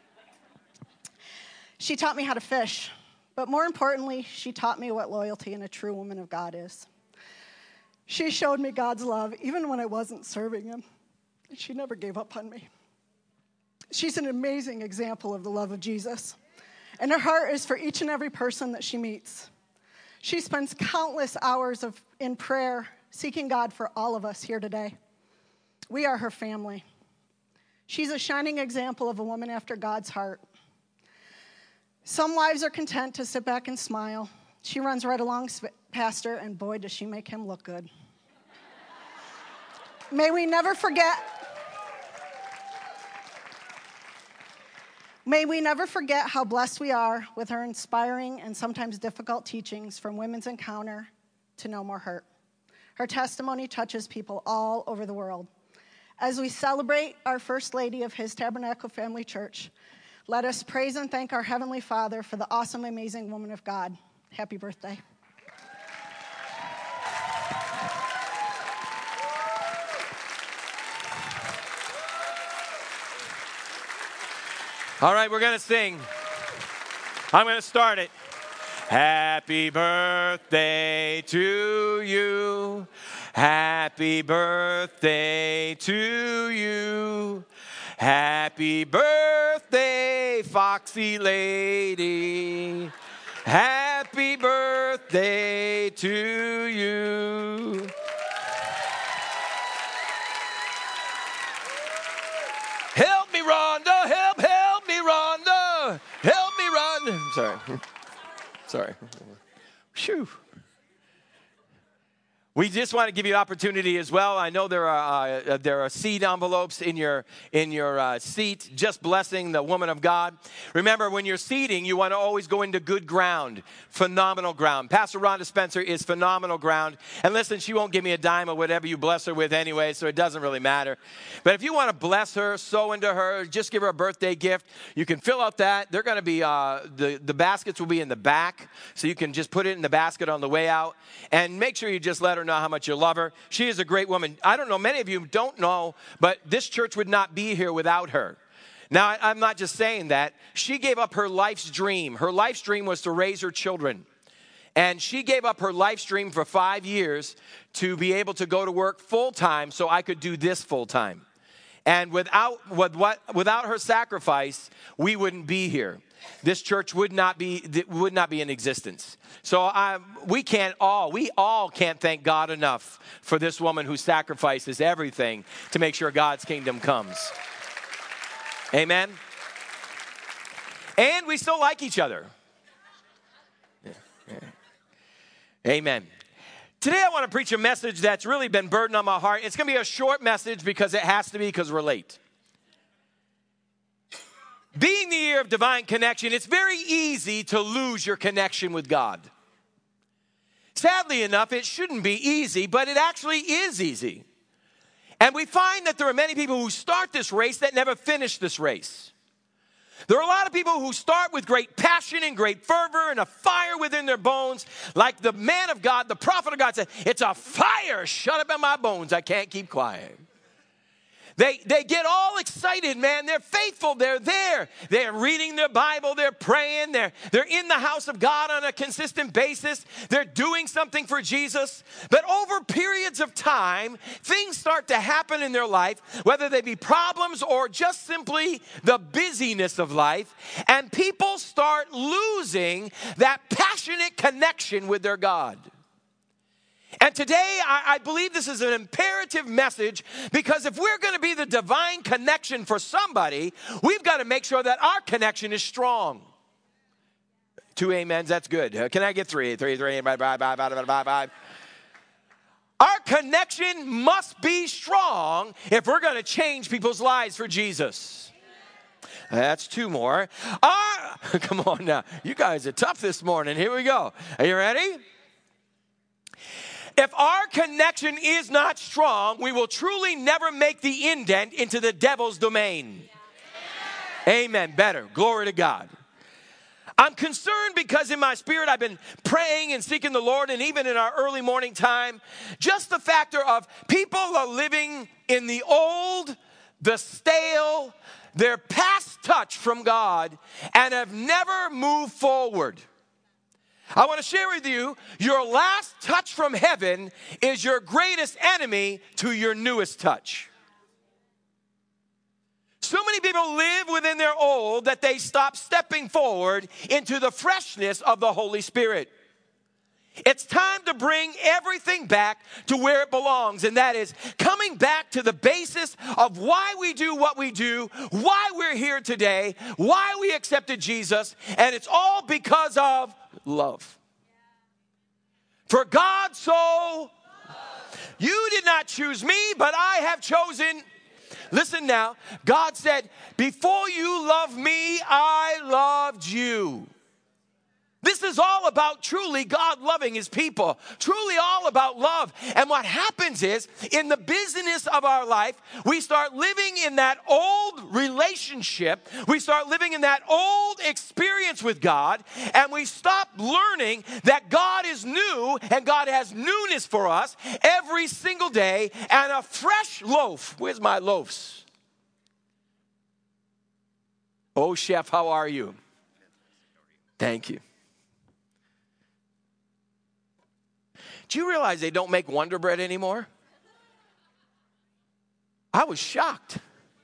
She taught me how to fish, but more importantly, she taught me what loyalty and a true woman of God is. She showed me God's love even when I wasn't serving him, and she never gave up on me. She's an amazing example of the love of Jesus, and her heart is for each and every person that she meets. She spends countless hours of in prayer, seeking God for all of us here today. We are her family. She's a shining example of a woman after God's heart. Some wives are content to sit back and smile. She runs right along past her, and boy, does she make him look good. May we never forget, may we never forget how blessed we are with her inspiring and sometimes difficult teachings from Women's Encounter to No More Hurt. Her testimony touches people all over the world. As we celebrate our First Lady of His Tabernacle Family Church, let us praise and thank our Heavenly Father for the awesome, amazing woman of God. Happy birthday. All right, we're going to sing. I'm going to start it. Happy birthday to you. Happy birthday to you. Happy birthday, Foxy Lady. Happy birthday to you. Help me, Rhonda. Help, help me, Rhonda. Help me, Rhonda. Sorry. Sorry. Phew. We just want to give you an opportunity as well. I know there are uh, there are seed envelopes in your in your uh, seat, just blessing the woman of God. Remember, when you're seeding, you want to always go into good ground, phenomenal ground. Pastor Rhonda Spencer is phenomenal ground. And listen, she won't give me a dime of whatever you bless her with anyway, so it doesn't really matter. But if you want to bless her, sow into her, just give her a birthday gift, you can fill out that. They're going to be, uh, the, the baskets will be in the back, so you can just put it in the basket on the way out. And make sure you just let her know how much you love her. She is a great woman. I don't know, many of you don't know, but this church would not be here without her. Now, I'm not just saying that. She gave up her life's dream. Her life's dream was to raise her children. And she gave up her life's dream for five years to be able to go to work full-time so I could do this full-time. And without, with what, without her sacrifice, we wouldn't be here. This church would not be would not be in existence. So I, we can't all, we all can't thank God enough for this woman who sacrifices everything to make sure God's kingdom comes. Amen? And we still like each other. Yeah, yeah. Amen. Today I want to preach a message that's really been burdened on my heart. It's going to be a short message because it has to be, because we're late. Being the year of divine connection, it's very easy to lose your connection with God. Sadly enough, it shouldn't be easy, but it actually is easy. And we find that there are many people who start this race that never finish this race. There are a lot of people who start with great passion and great fervor and a fire within their bones. Like the man of God, the prophet of God said, it's a fire shut up in my bones. I can't keep quiet. They, they get all excited, man. They're faithful. They're there. They're reading their Bible. They're praying. They're, they're in the house of God on a consistent basis. They're doing something for Jesus. But over periods of time, things start to happen in their life, whether they be problems or just simply the busyness of life. And people start losing that passionate connection with their God. And today, I, I believe this is an imperative message, because if we're going to be the divine connection for somebody, we've got to make sure that our connection is strong. Two amens, that's good. Uh, can I get three? Three, three, bye, bye, bye, bye, bye, bye, bye. Our connection must be strong if we're going to change people's lives for Jesus. That's two more. Our, come on now. You guys are tough this morning. Here we go. Are you ready? If our connection is not strong, we will truly never make the indent into the devil's domain. Amen. Better. Glory to God. I'm concerned because in my spirit I've been praying and seeking the Lord, and even in our early morning time, just the factor of people are living in the old, the stale, their past touch from God, and have never moved forward. I want to share with you, your last touch from heaven is your greatest enemy to your newest touch. So many people live within their old that they stop stepping forward into the freshness of the Holy Spirit. It's time to bring everything back to where it belongs, and that is coming back to the basis of why we do what we do, why we're here today, why we accepted Jesus, and it's all because of love. For God so, you did not choose me, but I have chosen. Listen now, God said, before you loved me, I loved you. This is all about truly God loving his people, truly all about love. And what happens is, in the busyness of our life, we start living in that old relationship. We start living in that old experience with God, and we stop learning that God is new and God has newness for us every single day, and a fresh loaf. Where's my loaves? Oh, chef, how are you? Thank you. Do you realize they don't make Wonder Bread anymore? I was shocked.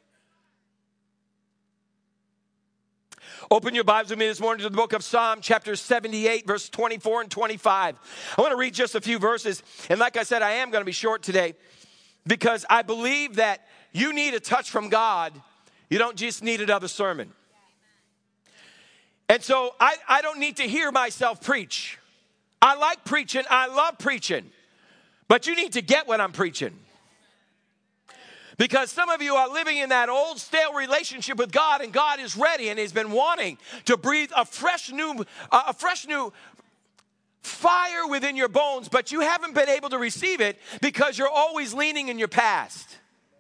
Open your Bibles with me this morning to the book of Psalm, chapter seventy-eight, verse twenty-four and twenty-five. I want to read just a few verses. And like I said, I am going to be short today, because I believe that you need a touch from God. You don't just need another sermon. And so I, I don't need to hear myself preach. I like preaching. I love preaching. But you need to get what I'm preaching. Because some of you are living in that old stale relationship with God, and God is ready and has been wanting to breathe a fresh new, uh, a fresh new fire within your bones, but you haven't been able to receive it because you're always leaning in your past.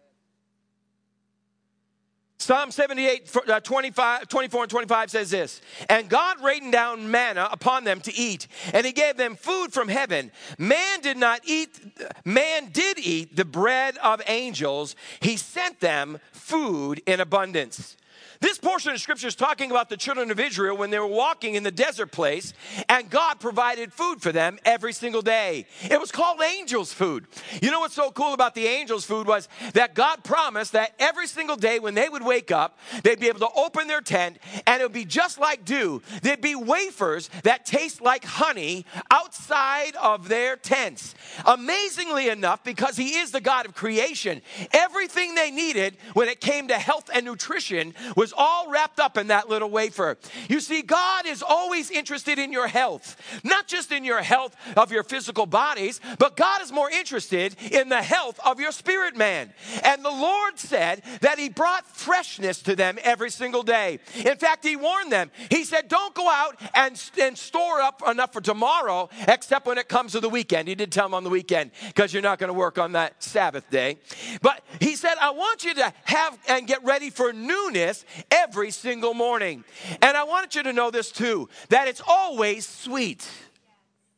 Psalm seventy-eight, twenty-five, twenty-four and twenty-five says this, and God rained down manna upon them to eat, and he gave them food from heaven. Man did not eat, man did eat the bread of angels. He sent them food in abundance. This portion of scripture is talking about the children of Israel when they were walking in the desert place, and God provided food for them every single day. It was called angels' food. You know what's so cool about the angels' food was that God promised that every single day when they would wake up, they'd be able to open their tent, and it would be just like dew. There'd be wafers that taste like honey outside of their tents. Amazingly enough, because he is the God of creation, everything they needed when it came to health and nutrition was all wrapped up in that little wafer. You see, God is always interested in your health, not just in your health of your physical bodies, but God is more interested in the health of your spirit man. And the Lord said that he brought freshness to them every single day. In fact, he warned them. He said, don't go out and, and store up enough for tomorrow, except when it comes to the weekend. He did tell them on the weekend, because you're not going to work on that Sabbath day. But he said, I want you to have and get ready for newness every single morning. And I wanted you to know this too, that it's always sweet.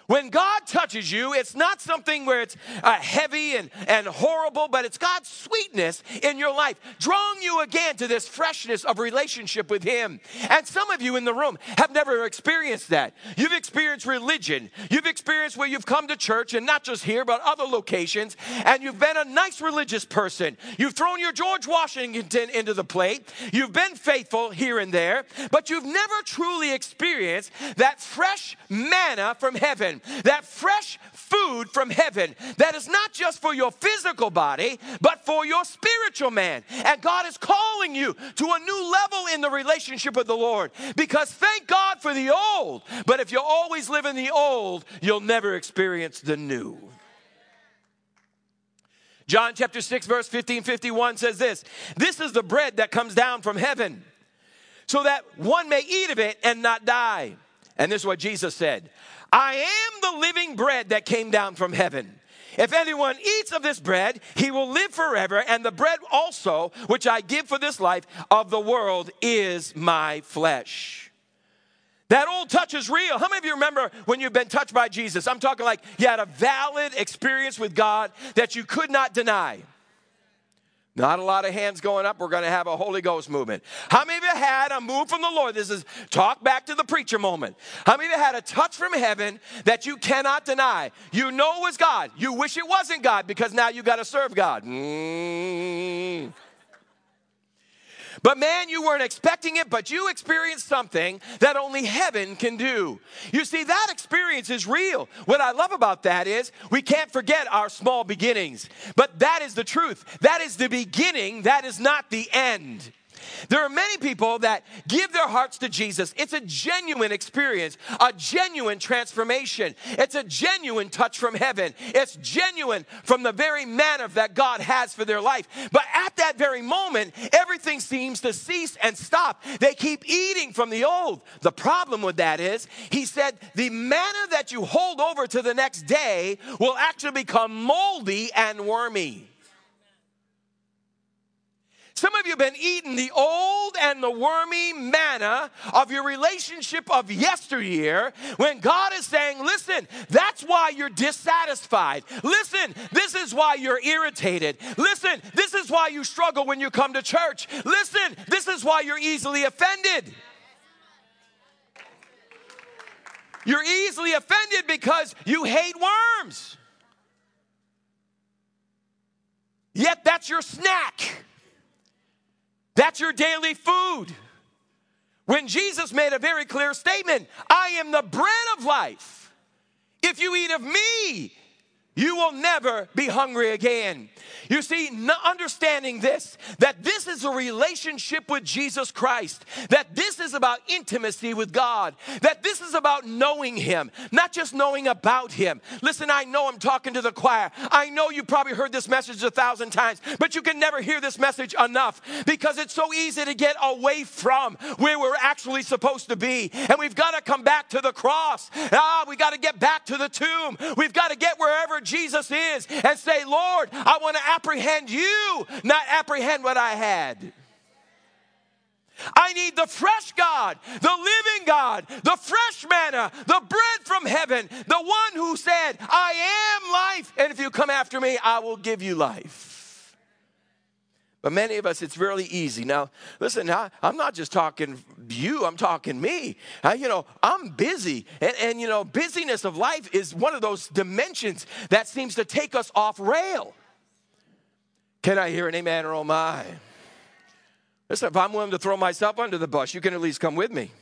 When God touches you, it's not something where it's uh, heavy and, and horrible, but it's God's sweetness in your life, drawing you again to this freshness of relationship with Him. And some of you in the room have never experienced that. You've experienced religion. You've experienced where you've come to church, and not just here, but other locations, and you've been a nice religious person. You've thrown your George Washington into the plate. You've been faithful here and there, but you've never truly experienced that fresh manna from heaven. That fresh food from heaven that is not just for your physical body, but for your spiritual man. And God is calling you to a new level in the relationship with the Lord. Because thank God for the old, but if you always live in the old, you'll never experience the new. John chapter six, verse fifteen, fifty-one says this, "This is the bread that comes down from heaven, so that one may eat of it and not die." And this is what Jesus said, "I am the living bread that came down from heaven. If anyone eats of this bread, he will live forever. And the bread also, which I give for this life of the world, is my flesh." That old touch is real. How many of you remember when you've been touched by Jesus? I'm talking like you had a valid experience with God that you could not deny. Not a lot of hands going up. We're going to have a Holy Ghost movement. How many of you had a move from the Lord? This is talk back to the preacher moment. How many of you had a touch from heaven that you cannot deny? You know it was God. You wish it wasn't God because now you got to serve God. Mm. But man, you weren't expecting it, but you experienced something that only heaven can do. You see, that experience is real. What I love about that is we can't forget our small beginnings. But that is the truth. That is the beginning. That is not the end. There are many people that give their hearts to Jesus. It's a genuine experience, a genuine transformation. It's a genuine touch from heaven. It's genuine from the very manna that God has for their life. But at that very moment, everything seems to cease and stop. They keep eating from the old. The problem with that is, he said, the manna that you hold over to the next day will actually become moldy and wormy. Some of you have been eating the old and the wormy manna of your relationship of yesteryear when God is saying, listen, that's why you're dissatisfied. Listen, this is why you're irritated. Listen, this is why you struggle when you come to church. Listen, this is why you're easily offended. You're easily offended because you hate worms. Yet that's your snack. That's your daily food. When Jesus made a very clear statement, I am the bread of life. If you eat of me, you will never be hungry again. You see, understanding this, that this is a relationship with Jesus Christ, that this is about intimacy with God, that this is about knowing Him, not just knowing about Him. Listen, I know I'm talking to the choir. I know you probably heard this message a thousand times, but you can never hear this message enough because it's so easy to get away from where we're actually supposed to be. And we've got to come back to the cross. Ah, we got to get back to the tomb. We've got to get wherever Jesus is and say, Lord, I want to apprehend you, not apprehend what I had. I need the fresh God, the living God, the fresh manna, the bread from heaven, the one who said, I am life, and if you come after me, I will give you life. But many of us, it's really easy. Now, listen, I, I'm not just talking you, I'm talking me. I, you know, I'm busy. And, and, you know, busyness of life is one of those dimensions that seems to take us off rail. Can I hear an amen or oh my? Listen, if I'm willing to throw myself under the bus, you can at least come with me.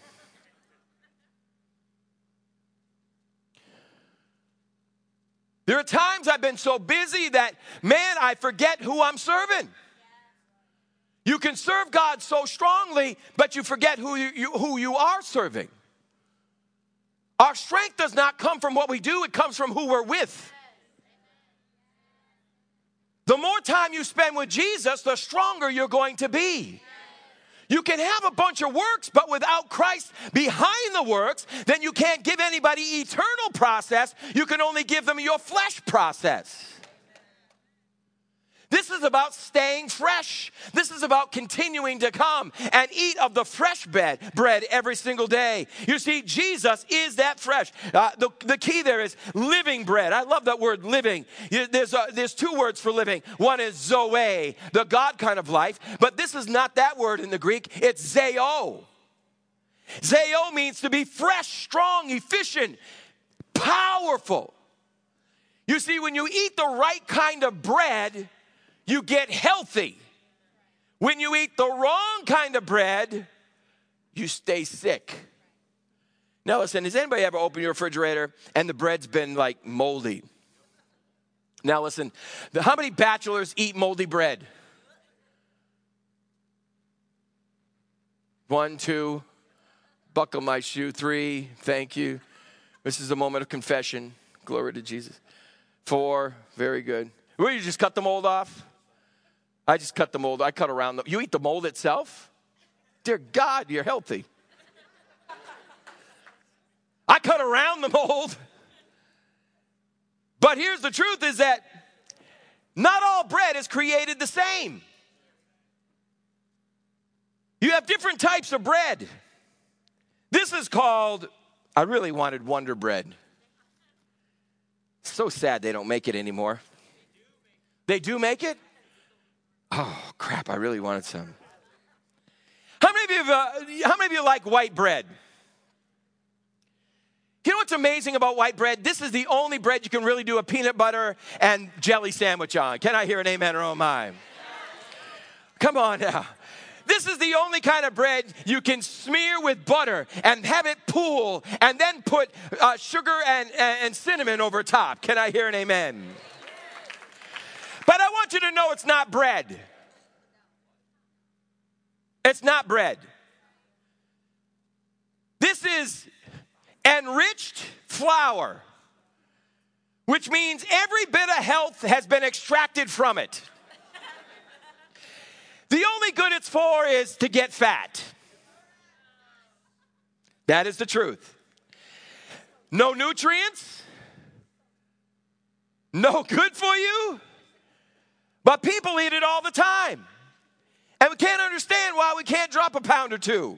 There are times I've been so busy that, man, I forget who I'm serving. You can serve God so strongly, but you forget who you, you, who you are serving. Our strength does not come from what we do. It comes from who we're with. The more time you spend with Jesus, the stronger you're going to be. You can have a bunch of works, but without Christ behind the works, then you can't give anybody eternal process. You can only give them your flesh process. This is about staying fresh. This is about continuing to come and eat of the fresh bread, bread every single day. You see, Jesus is that fresh. Uh, the, the key there is living bread. I love that word, living. There's, uh, there's two words for living. One is zoe, the God kind of life. But this is not that word in the Greek. It's zeo. Zeo means to be fresh, strong, efficient, powerful. You see, when you eat the right kind of bread, you get healthy. When you eat the wrong kind of bread, you stay sick. Now listen, has anybody ever opened your refrigerator and the bread's been like moldy? Now listen, how many bachelors eat moldy bread? One, two, buckle my shoe. Three, thank you. This is a moment of confession. Glory to Jesus. Four, very good. Will you just cut the mold off? I just cut the mold. I cut around the, you eat the mold itself? Dear God, you're healthy. I cut around the mold. But here's the truth is that not all bread is created the same. You have different types of bread. This is called, I really wanted Wonder Bread. So sad they don't make it anymore. They do make it? Oh, crap, I really wanted some. How many of you, uh, how many of you like white bread? You know what's amazing about white bread? This is the only bread you can really do a peanut butter and jelly sandwich on. Can I hear an amen or oh my? Come on now. This is the only kind of bread you can smear with butter and have it pool and then put uh, sugar and, and cinnamon over top. Can I hear an amen? But I want you to know it's not bread. It's not bread. This is enriched flour, which means every bit of health has been extracted from it. The only good it's for is to get fat. That is the truth. No nutrients, no good for you, but people eat it all the time. And we can't understand why we can't drop a pound or two.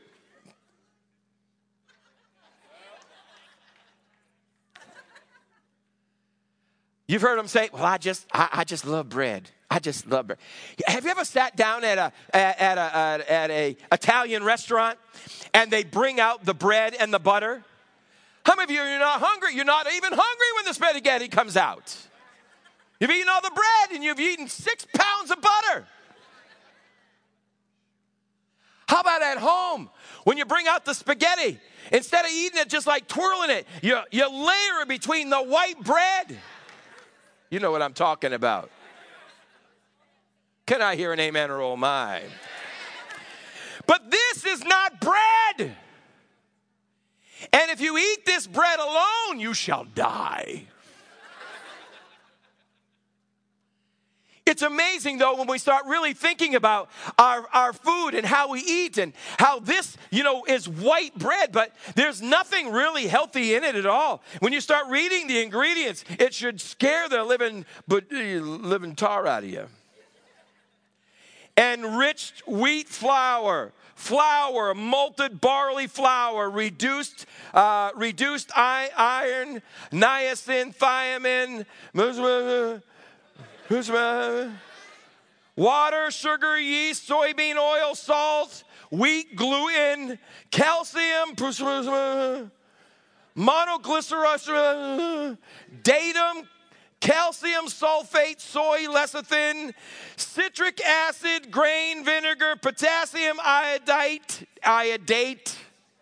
You've heard them say, well, I just, I, I just love bread. I just love bread. Have you ever sat down at a, at a, at, at a Italian restaurant and they bring out the bread and the butter? How many of you are not hungry? You're not even hungry when the spaghetti comes out. You've eaten all the bread and you've eaten six pounds of butter. How about at home when you bring out the spaghetti? Instead of eating it just like twirling it, you, you layer it between the white bread. You know what I'm talking about. Can I hear an amen or oh my? But this is not bread. And if you eat this bread alone, you shall die. It's amazing, though, when we start really thinking about our, our food and how we eat and how this, you know, is white bread, but there's nothing really healthy in it at all. When you start reading the ingredients, it should scare the living, living tar out of you. Enriched wheat flour, flour, malted barley flour, reduced, uh, reduced iron, niacin, thiamine, water, sugar, yeast, soybean oil, salt, wheat, gluten, calcium, monoglycerol, datum, calcium sulfate, soy lecithin, citric acid, grain vinegar, potassium iodate, iodate,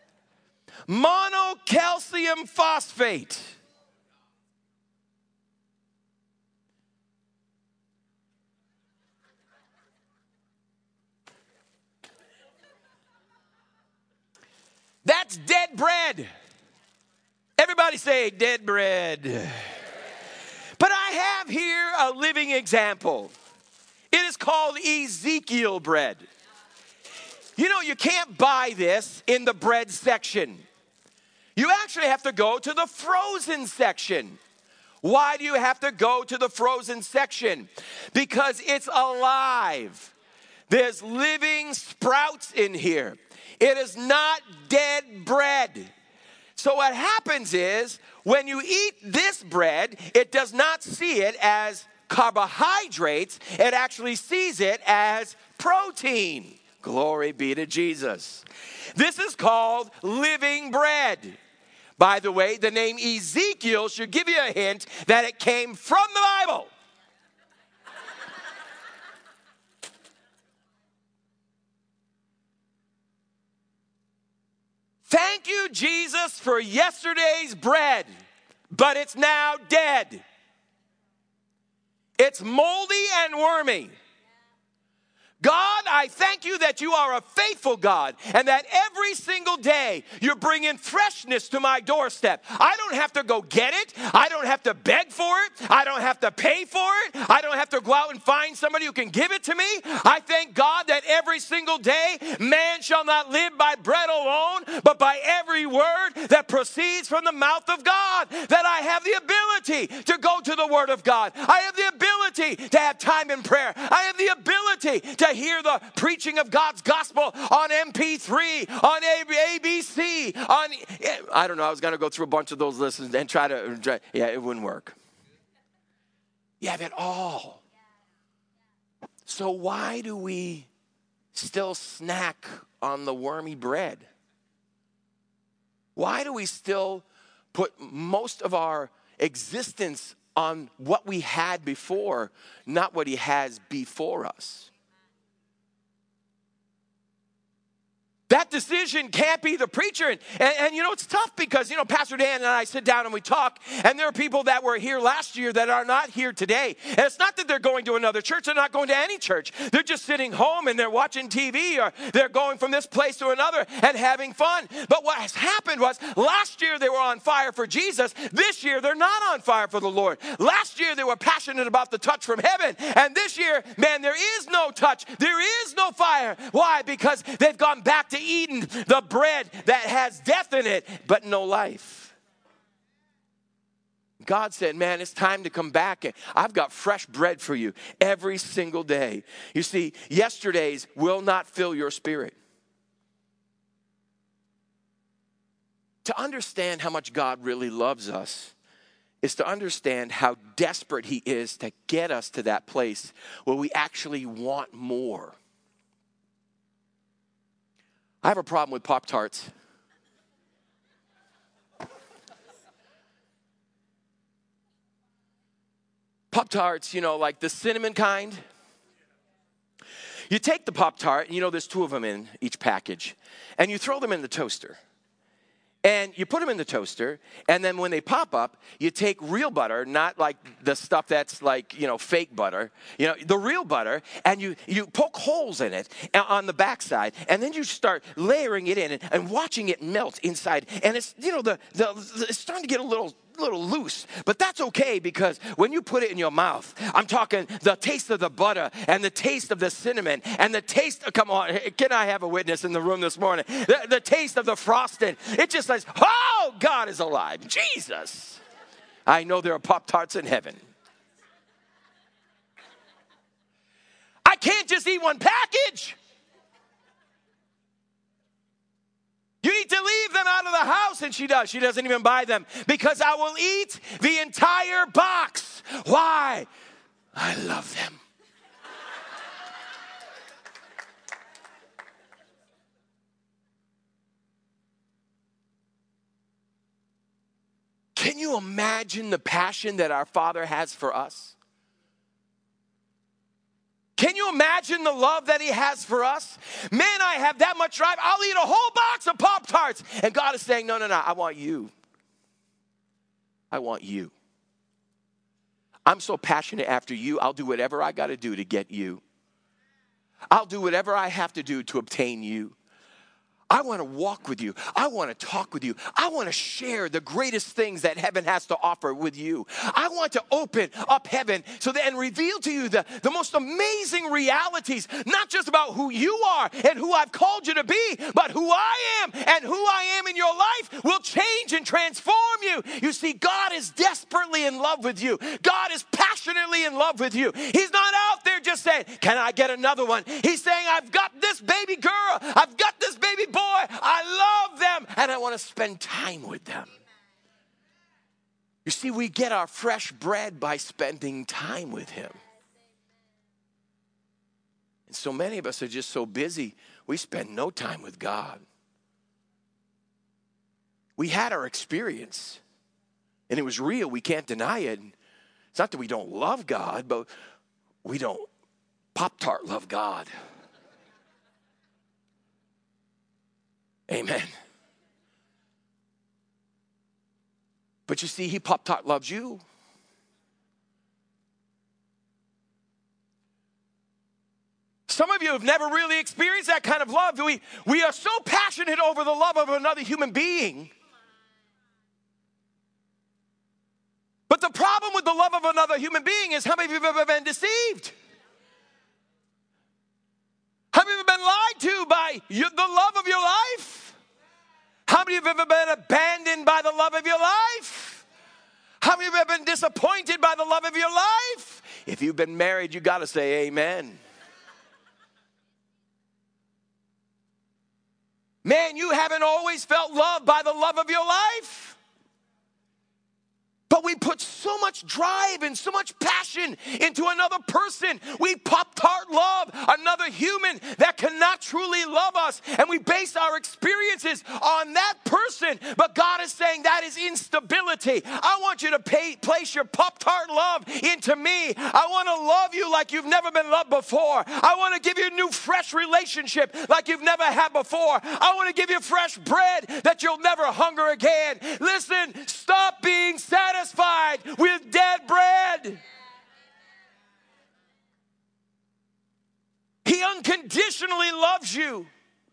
monocalcium phosphate. That's dead bread. Everybody say dead bread. But I have here a living example. It is called Ezekiel bread. You know, you can't buy this in the bread section. You actually have to go to the frozen section. Why do you have to go to the frozen section? Because it's alive. There's living sprouts in here. It is not dead bread. So what happens is, when you eat this bread, it does not see it as carbohydrates. It actually sees it as protein. Glory be to Jesus. This is called living bread. By the way, the name Ezekiel should give you a hint that it came from the Bible. Thank you, Jesus, for yesterday's bread, but it's now dead. It's moldy and wormy. God, I thank you that you are a faithful God and that every single day you're bringing freshness to my doorstep. I don't have to go get it. I don't have to beg for it. I don't have to pay for it. I don't have to go out and find somebody who can give it to me. I thank God that every single day man shall not live by bread alone, but by every word that proceeds from the mouth of God. That I have the ability to go to the Word of God. I have the ability to have time in prayer. I have the ability to hear the preaching of God's gospel on M P three, on A B C, on, I don't know, I was going to go through a bunch of those lists and try to, try, yeah, it wouldn't work. You have it all. So why do we still snack on the wormy bread? Why do we still put most of our existence on what we had before, not what he has before us? That decision can't be the preacher. And, and, and, you know, it's tough because, you know, Pastor Dan and I sit down and we talk, and there are people that were here last year that are not here today. And it's not that they're going to another church. They're not going to any church. They're just sitting home and they're watching T V, or they're going from this place to another and having fun. But what has happened was, last year they were on fire for Jesus. This year they're not on fire for the Lord. Last year they were passionate about the touch from heaven. And this year, man, there is no touch. There is no fire. Why? Because they've gone back to eaten the bread that has death in it, but no life. God said, man, it's time to come back. I've got fresh bread for you every single day. You see, yesterday's will not fill your spirit. To understand how much God really loves us is to understand how desperate he is to get us to that place where we actually want more. I have a problem with Pop-Tarts. Pop-Tarts, you know, like the cinnamon kind. You take the Pop-Tart, and you know there's two of them in each package, and you throw them in the toaster. And you put them in the toaster, and then when they pop up, you take real butter, not like the stuff that's like, you know, fake butter. You know, the real butter, and you, you poke holes in it on the backside, and then you start layering it in and, and watching it melt inside. And it's, you know, the, the, the it's starting to get a little little loose, but that's okay, because when you put it in your mouth, I'm talking the taste of the butter and the taste of the cinnamon and the taste of, come on, can I have a witness in the room this morning? The, the taste of the frosting, it just says, oh, God is alive. Jesus. I know there are Pop-Tarts in heaven. I can't just eat one package. You need to leave them out of the house. And she does. She doesn't even buy them, because I will eat the entire box. Why? I love them. Can you imagine the passion that our Father has for us? Can you imagine the love that he has for us? Man, I have that much drive. I'll eat a whole box of Pop-Tarts. And God is saying, no, no, no, I want you. I want you. I'm so passionate after you, I'll do whatever I got to do to get you. I'll do whatever I have to do to obtain you. I want to walk with you. I want to talk with you. I want to share the greatest things that heaven has to offer with you. I want to open up heaven so that and reveal to you the, the most amazing realities, not just about who you are and who I've called you to be, but who I am and who I am in your life will change and transform you. You see, God is desperately in love with you. God is passionately in love with you. He's not out there just saying, can I get another one? He's saying, I've got this baby girl. I've got this baby boy. I love them, and I want to spend time with them. You see, we get our fresh bread by spending time with him. And so many of us are just so busy, we spend no time with God. We had our experience, and it was real. We can't deny it. It's not that we don't love God, but we don't Pop-Tart love God. Amen. But you see, he Pop-Tart loves you. Some of you have never really experienced that kind of love. We, we are so passionate over the love of another human being. But the problem with the love of another human being is how many of you have ever been deceived? Have you ever been lied to by you, the love of your life? How many of you have ever been abandoned by the love of your life? How many of you have ever been disappointed by the love of your life? If you've been married, you got to say amen. Man, you haven't always felt loved by the love of your life. But we put so much drive and so much passion into another person. We Pop-Tart love another human that cannot truly love us. And we base our experiences on that person. But God is saying that is instability. I want you to pay, place your Pop-Tart love into me. I want to love you like you've never been loved before. I want to give you a new fresh relationship like you've never had before. I want to give you fresh bread that you'll never hunger again. Listen, stop being satisfied with dead bread. He unconditionally loves you.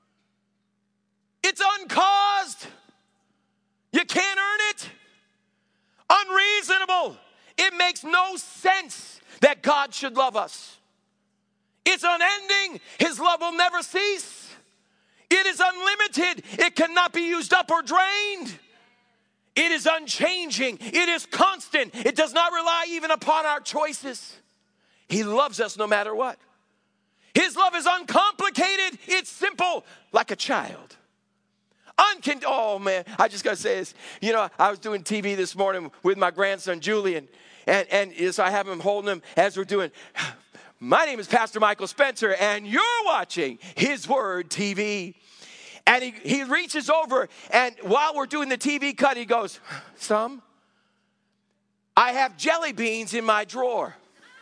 It's uncaused. You can't earn it. Unreasonable. It makes no sense that God should love us. It's unending. His love will never cease. It is unlimited. It cannot be used up or drained. It is unchanging. It is constant. It does not rely even upon our choices. He loves us no matter what. His love is uncomplicated. It's simple, like a child. Uncon- oh, man, I just got to say this. You know, I was doing T V this morning with my grandson, Julian, and, and so I have him holding him as we're doing. My name is Pastor Michael Spencer, and you're watching His Word T V. And he, he reaches over, and while we're doing the T V cut, he goes, "Some, I have jelly beans in my drawer."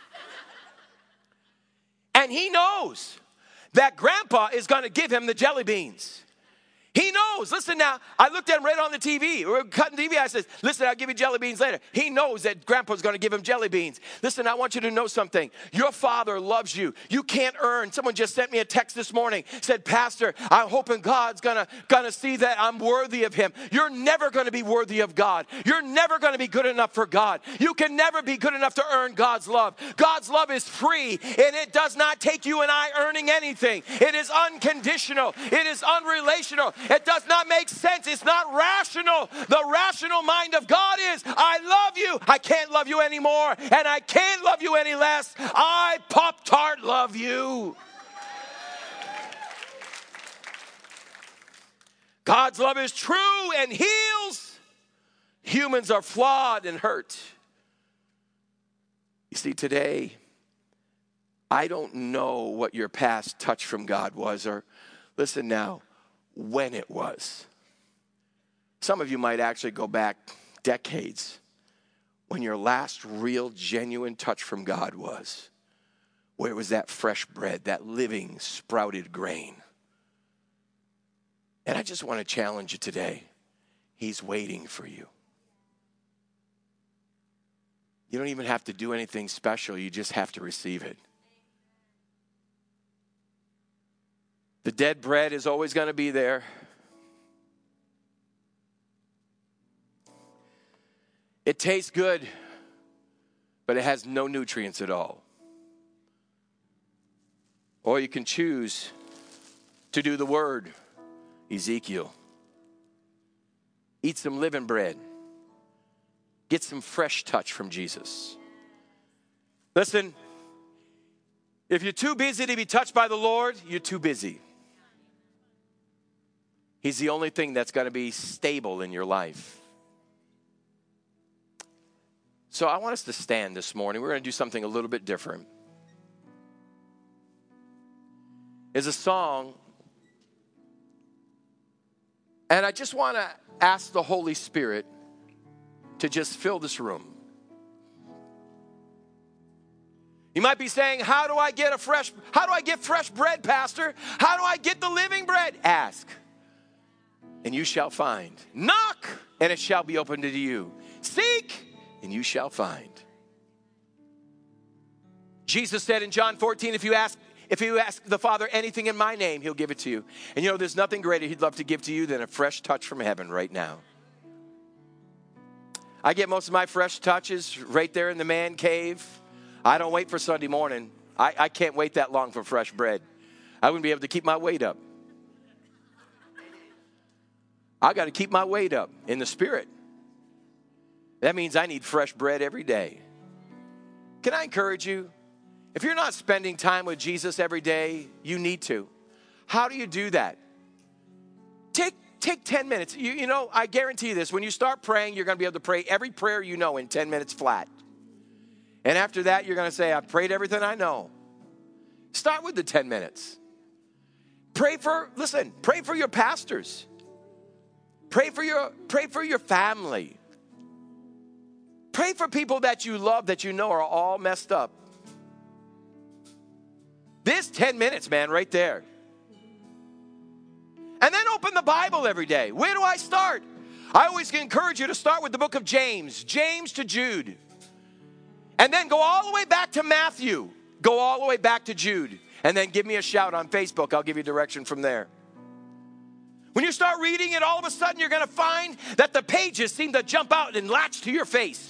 And he knows that Grandpa is going to give him the jelly beans. He knows. Listen now, I looked at him right on the T V. We're cutting T V. I said, listen, I'll give you jelly beans later. He knows that Grandpa's going to give him jelly beans. Listen, I want you to know something. Your Father loves you. You can't earn. Someone just sent me a text this morning. Said, Pastor, I'm hoping God's going to gonna see that I'm worthy of him. You're never going to be worthy of God. You're never going to be good enough for God. You can never be good enough to earn God's love. God's love is free, and it does not take you and I earning anything. It is unconditional. It is unrelational. It does not make sense. It's not rational. The rational mind of God is, I love you. I can't love you anymore, and I can't love you any less. I, Pop-Tart, love you. God's love is true and heals. Humans are flawed and hurt. You see, today, I don't know what your past touch from God was, or listen now, when it was. Some of you might actually go back decades when your last real, genuine touch from God was, where it was that fresh bread, that living, sprouted grain. And I just want to challenge you today. He's waiting for you. You don't even have to do anything special. You just have to receive it. The dead bread is always going to be there. It tastes good, but it has no nutrients at all. Or you can choose to do the word, Ezekiel. Eat some living bread. Get some fresh touch from Jesus. Listen, if you're too busy to be touched by the Lord, you're too busy. He's the only thing that's going to be stable in your life. So I want us to stand this morning. We're going to do something a little bit different. It's a song, and I just want to ask the Holy Spirit to just fill this room. You might be saying, how do I get a fresh, how do I get fresh bread, Pastor? How do I get the living bread? Ask, and you shall find. Knock, and it shall be opened to you. Seek, and you shall find. Jesus said in John fourteen, if you ask, if you ask the Father anything in my name, he'll give it to you. And you know, there's nothing greater he'd love to give to you than a fresh touch from heaven right now. I get most of my fresh touches right there in the man cave. I don't wait for Sunday morning. I, I can't wait that long for fresh bread. I wouldn't be able to keep my weight up. I got to keep my weight up in the spirit. That means I need fresh bread every day. Can I encourage you? If you're not spending time with Jesus every day, you need to. How do you do that? Take take ten minutes. You, you know, I guarantee you this. When you start praying, you're going to be able to pray every prayer you know in ten minutes flat. And after that, you're going to say, I've prayed everything I know. Start with the ten minutes. Pray for, listen, pray for your pastors. Pray for your, pray for your family. Pray for people that you love that you know are all messed up. This ten minutes, man, right there. And then open the Bible every day. Where do I start? I always encourage you to start with the book of James, James to Jude. And then go all the way back to Matthew. Go all the way back to Jude. And then give me a shout on Facebook. I'll give you direction from there. When you start reading it, all of a sudden you're going to find that the pages seem to jump out and latch to your face.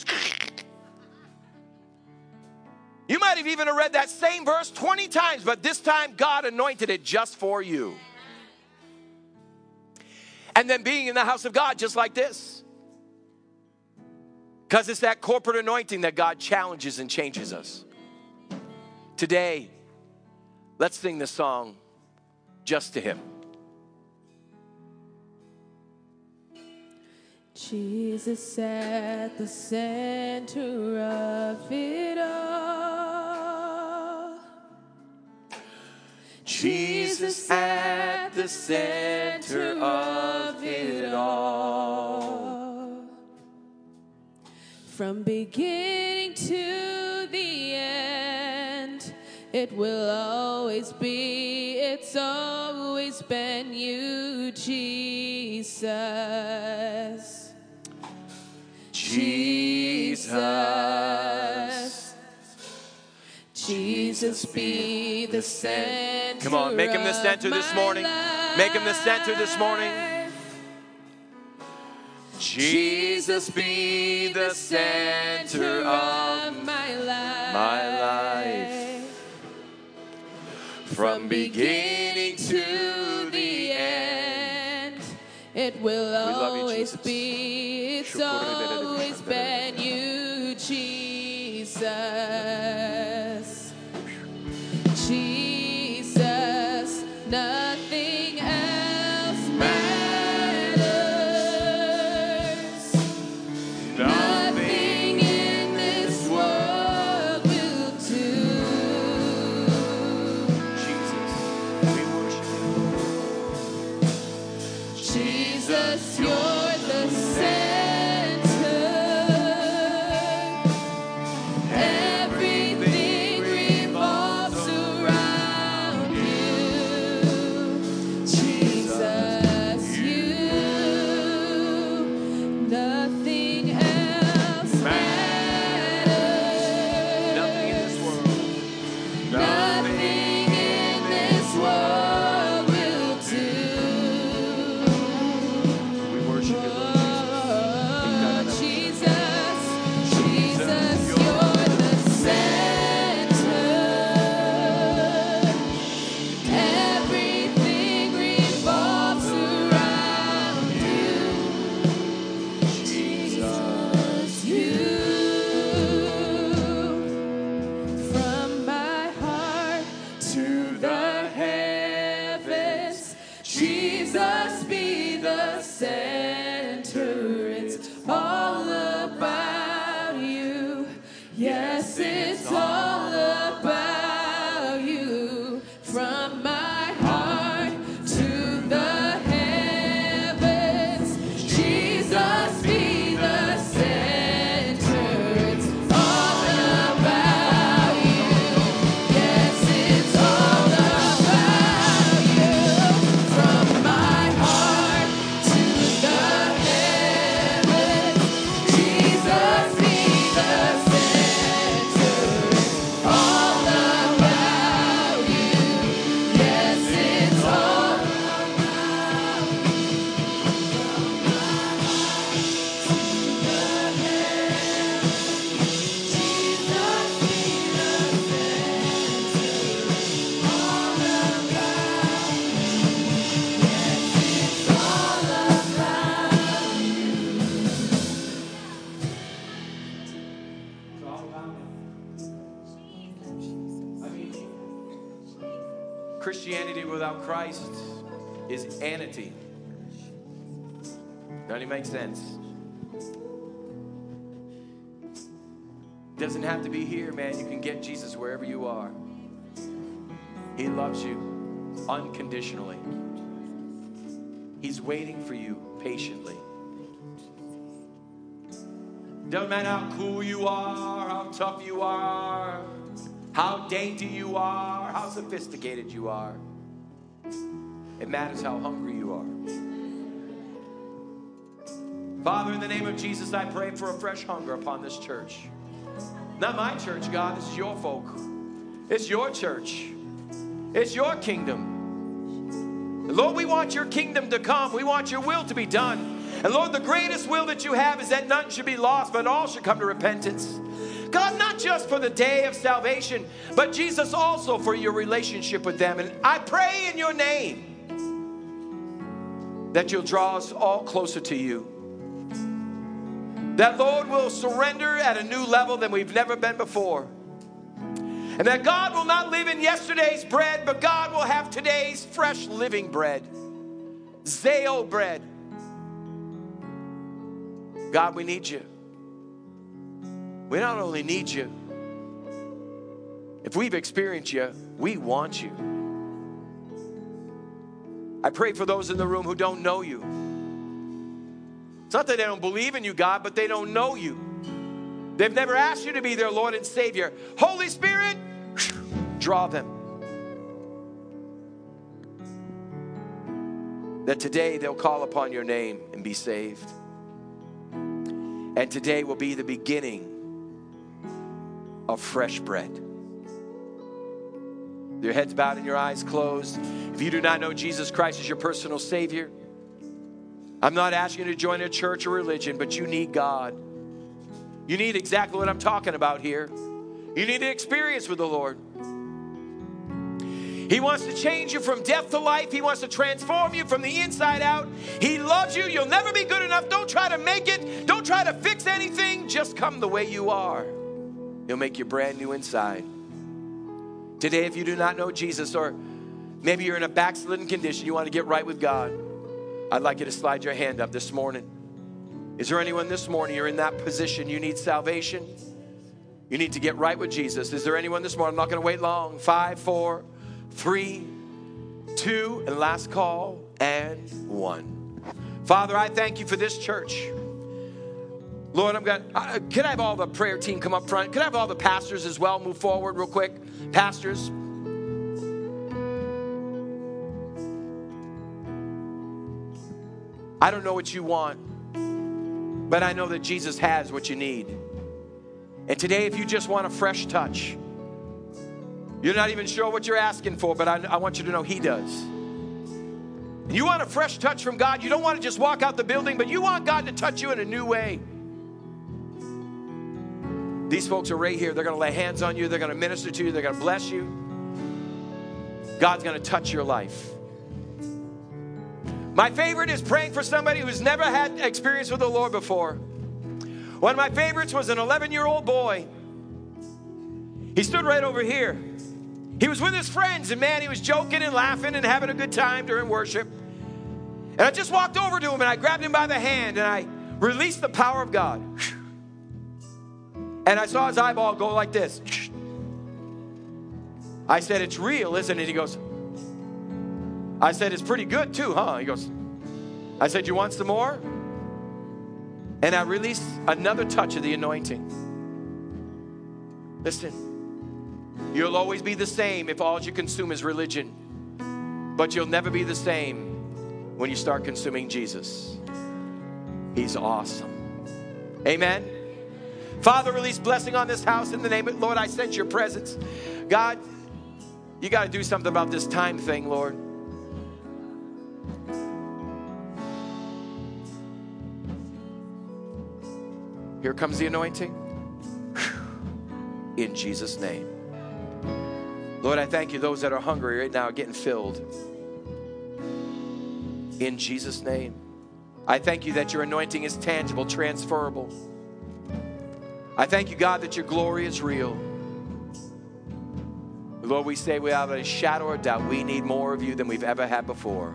You might have even read that same verse twenty times, but this time God anointed it just for you. And then being in the house of God just like this. Because it's that corporate anointing that God challenges and changes us. Today, let's sing this song just to him. Jesus at the center of it all. Jesus at the center of it all. From beginning to the end, it will always be, it's always been you, Jesus. Jesus. Jesus be the center. Come on, make him the center this morning. Make him the center this morning. Jesus be the center of my life. My life. From beginning to the end, it will always be, it's always been you, Jesus. Jesus, nothing else matters. Nothing in this world will do. Jesus, we worship you. Jesus, you're the center. Everything revolves around you. Jesus. without Christ is vanity. Doesn't it make sense? Doesn't have to be here, man. You can get Jesus wherever you are. He loves you unconditionally. He's waiting for you patiently. Doesn't matter how cool you are, how tough you are, how dainty you are, how sophisticated you are. It matters how hungry you are. Father, in the name of Jesus, I pray for a fresh hunger upon this church. Not my church, God. This is your folk. It's your church. It's your kingdom. Lord, we want your kingdom to come. We want your will to be done. And Lord, the greatest will that you have is that none should be lost, but all should come to repentance. God, not just for the day of salvation, but Jesus also for your relationship with them. And I pray in your name that you'll draw us all closer to you. That, Lord, will surrender at a new level than we've never been before. And that God will not live in yesterday's bread, but God will have today's fresh living bread. Zeo bread. God, we need you. We not only need you. If we've experienced you, we want you. I pray for those in the room who don't know you. It's not that they don't believe in you, God, but they don't know you. They've never asked you to be their Lord and Savior. Holy Spirit, draw them. That today they'll call upon your name and be saved. And today will be the beginning of fresh bread. Your heads bowed and your eyes closed. If you do not know Jesus Christ as your personal Savior, I'm not asking you to join a church or religion, but you need God. You need exactly what I'm talking about here. You need an experience with the Lord. He wants to change you from death to life. He wants to transform you from the inside out. He loves you. You'll never be good enough. Don't try to make it. Don't try to fix anything. Just come the way you are. He'll make you brand new inside. Today, if you do not know Jesus, or maybe you're in a backslidden condition, you want to get right with God, I'd like you to slide your hand up this morning. Is there anyone this morning, you're in that position, you need salvation? You need to get right with Jesus. Is there anyone this morning? I'm not going to wait long. Five, four, three, two, and last call, and one. Father, I thank you for this church. Lord, I'm going to, uh, can I have all the prayer team come up front? Can I have all the pastors as well move forward real quick? Pastors. I don't know what you want, but I know that Jesus has what you need. And today, if you just want a fresh touch, you're not even sure what you're asking for, but I, I want you to know He does. You want a fresh touch from God. You don't want to just walk out the building, but you want God to touch you in a new way. These folks are right here. They're going to lay hands on you. They're going to minister to you. They're going to bless you. God's going to touch your life. My favorite is praying for somebody who's never had experience with the Lord before. One of my favorites was an eleven-year-old boy. He stood right over here. He was with his friends, and man, he was joking and laughing and having a good time during worship. And I just walked over to him, and I grabbed him by the hand, and I released the power of God. And I saw his eyeball go like this. I said, "It's real, isn't it?" He goes, I said, "It's pretty good too, huh?" He goes, I said, "You want some more?" And I released another touch of the anointing. Listen, you'll always be the same if all you consume is religion. But you'll never be the same when you start consuming Jesus. He's awesome. Amen. Father, release blessing on this house in the name of, Lord, I sense your presence. God, you got to do something about this time thing, Lord. Here comes the anointing. In Jesus' name. Lord, I thank you. Those that are hungry right now are getting filled. In Jesus' name. I thank you that your anointing is tangible, transferable. I thank you, God, that your glory is real. Lord, we say without a shadow of doubt, we need more of you than we've ever had before.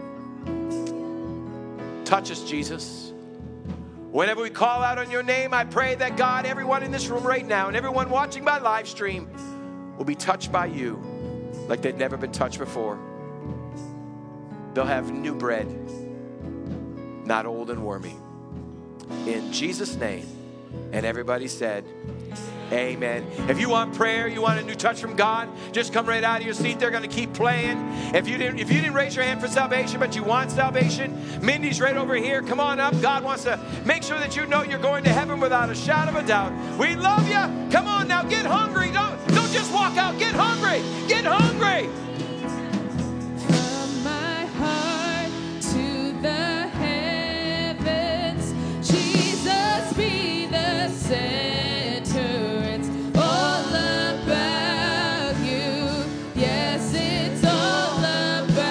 Touch us, Jesus. Whenever we call out on your name, I pray that God, everyone in this room right now and everyone watching by live stream will be touched by you like they've never been touched before. They'll have new bread, not old and wormy. In Jesus' name. And everybody said, amen. If you want prayer, you want a new touch from God, just come right out of your seat. They're going to keep playing. If you didn't, if you didn't raise your hand for salvation, but you want salvation, Mindy's right over here. Come on up. God wants to make sure that you know you're going to heaven without a shadow of a doubt. We love you. Come on now, get hungry. Don't, don't just walk out. Get hungry. Get hungry.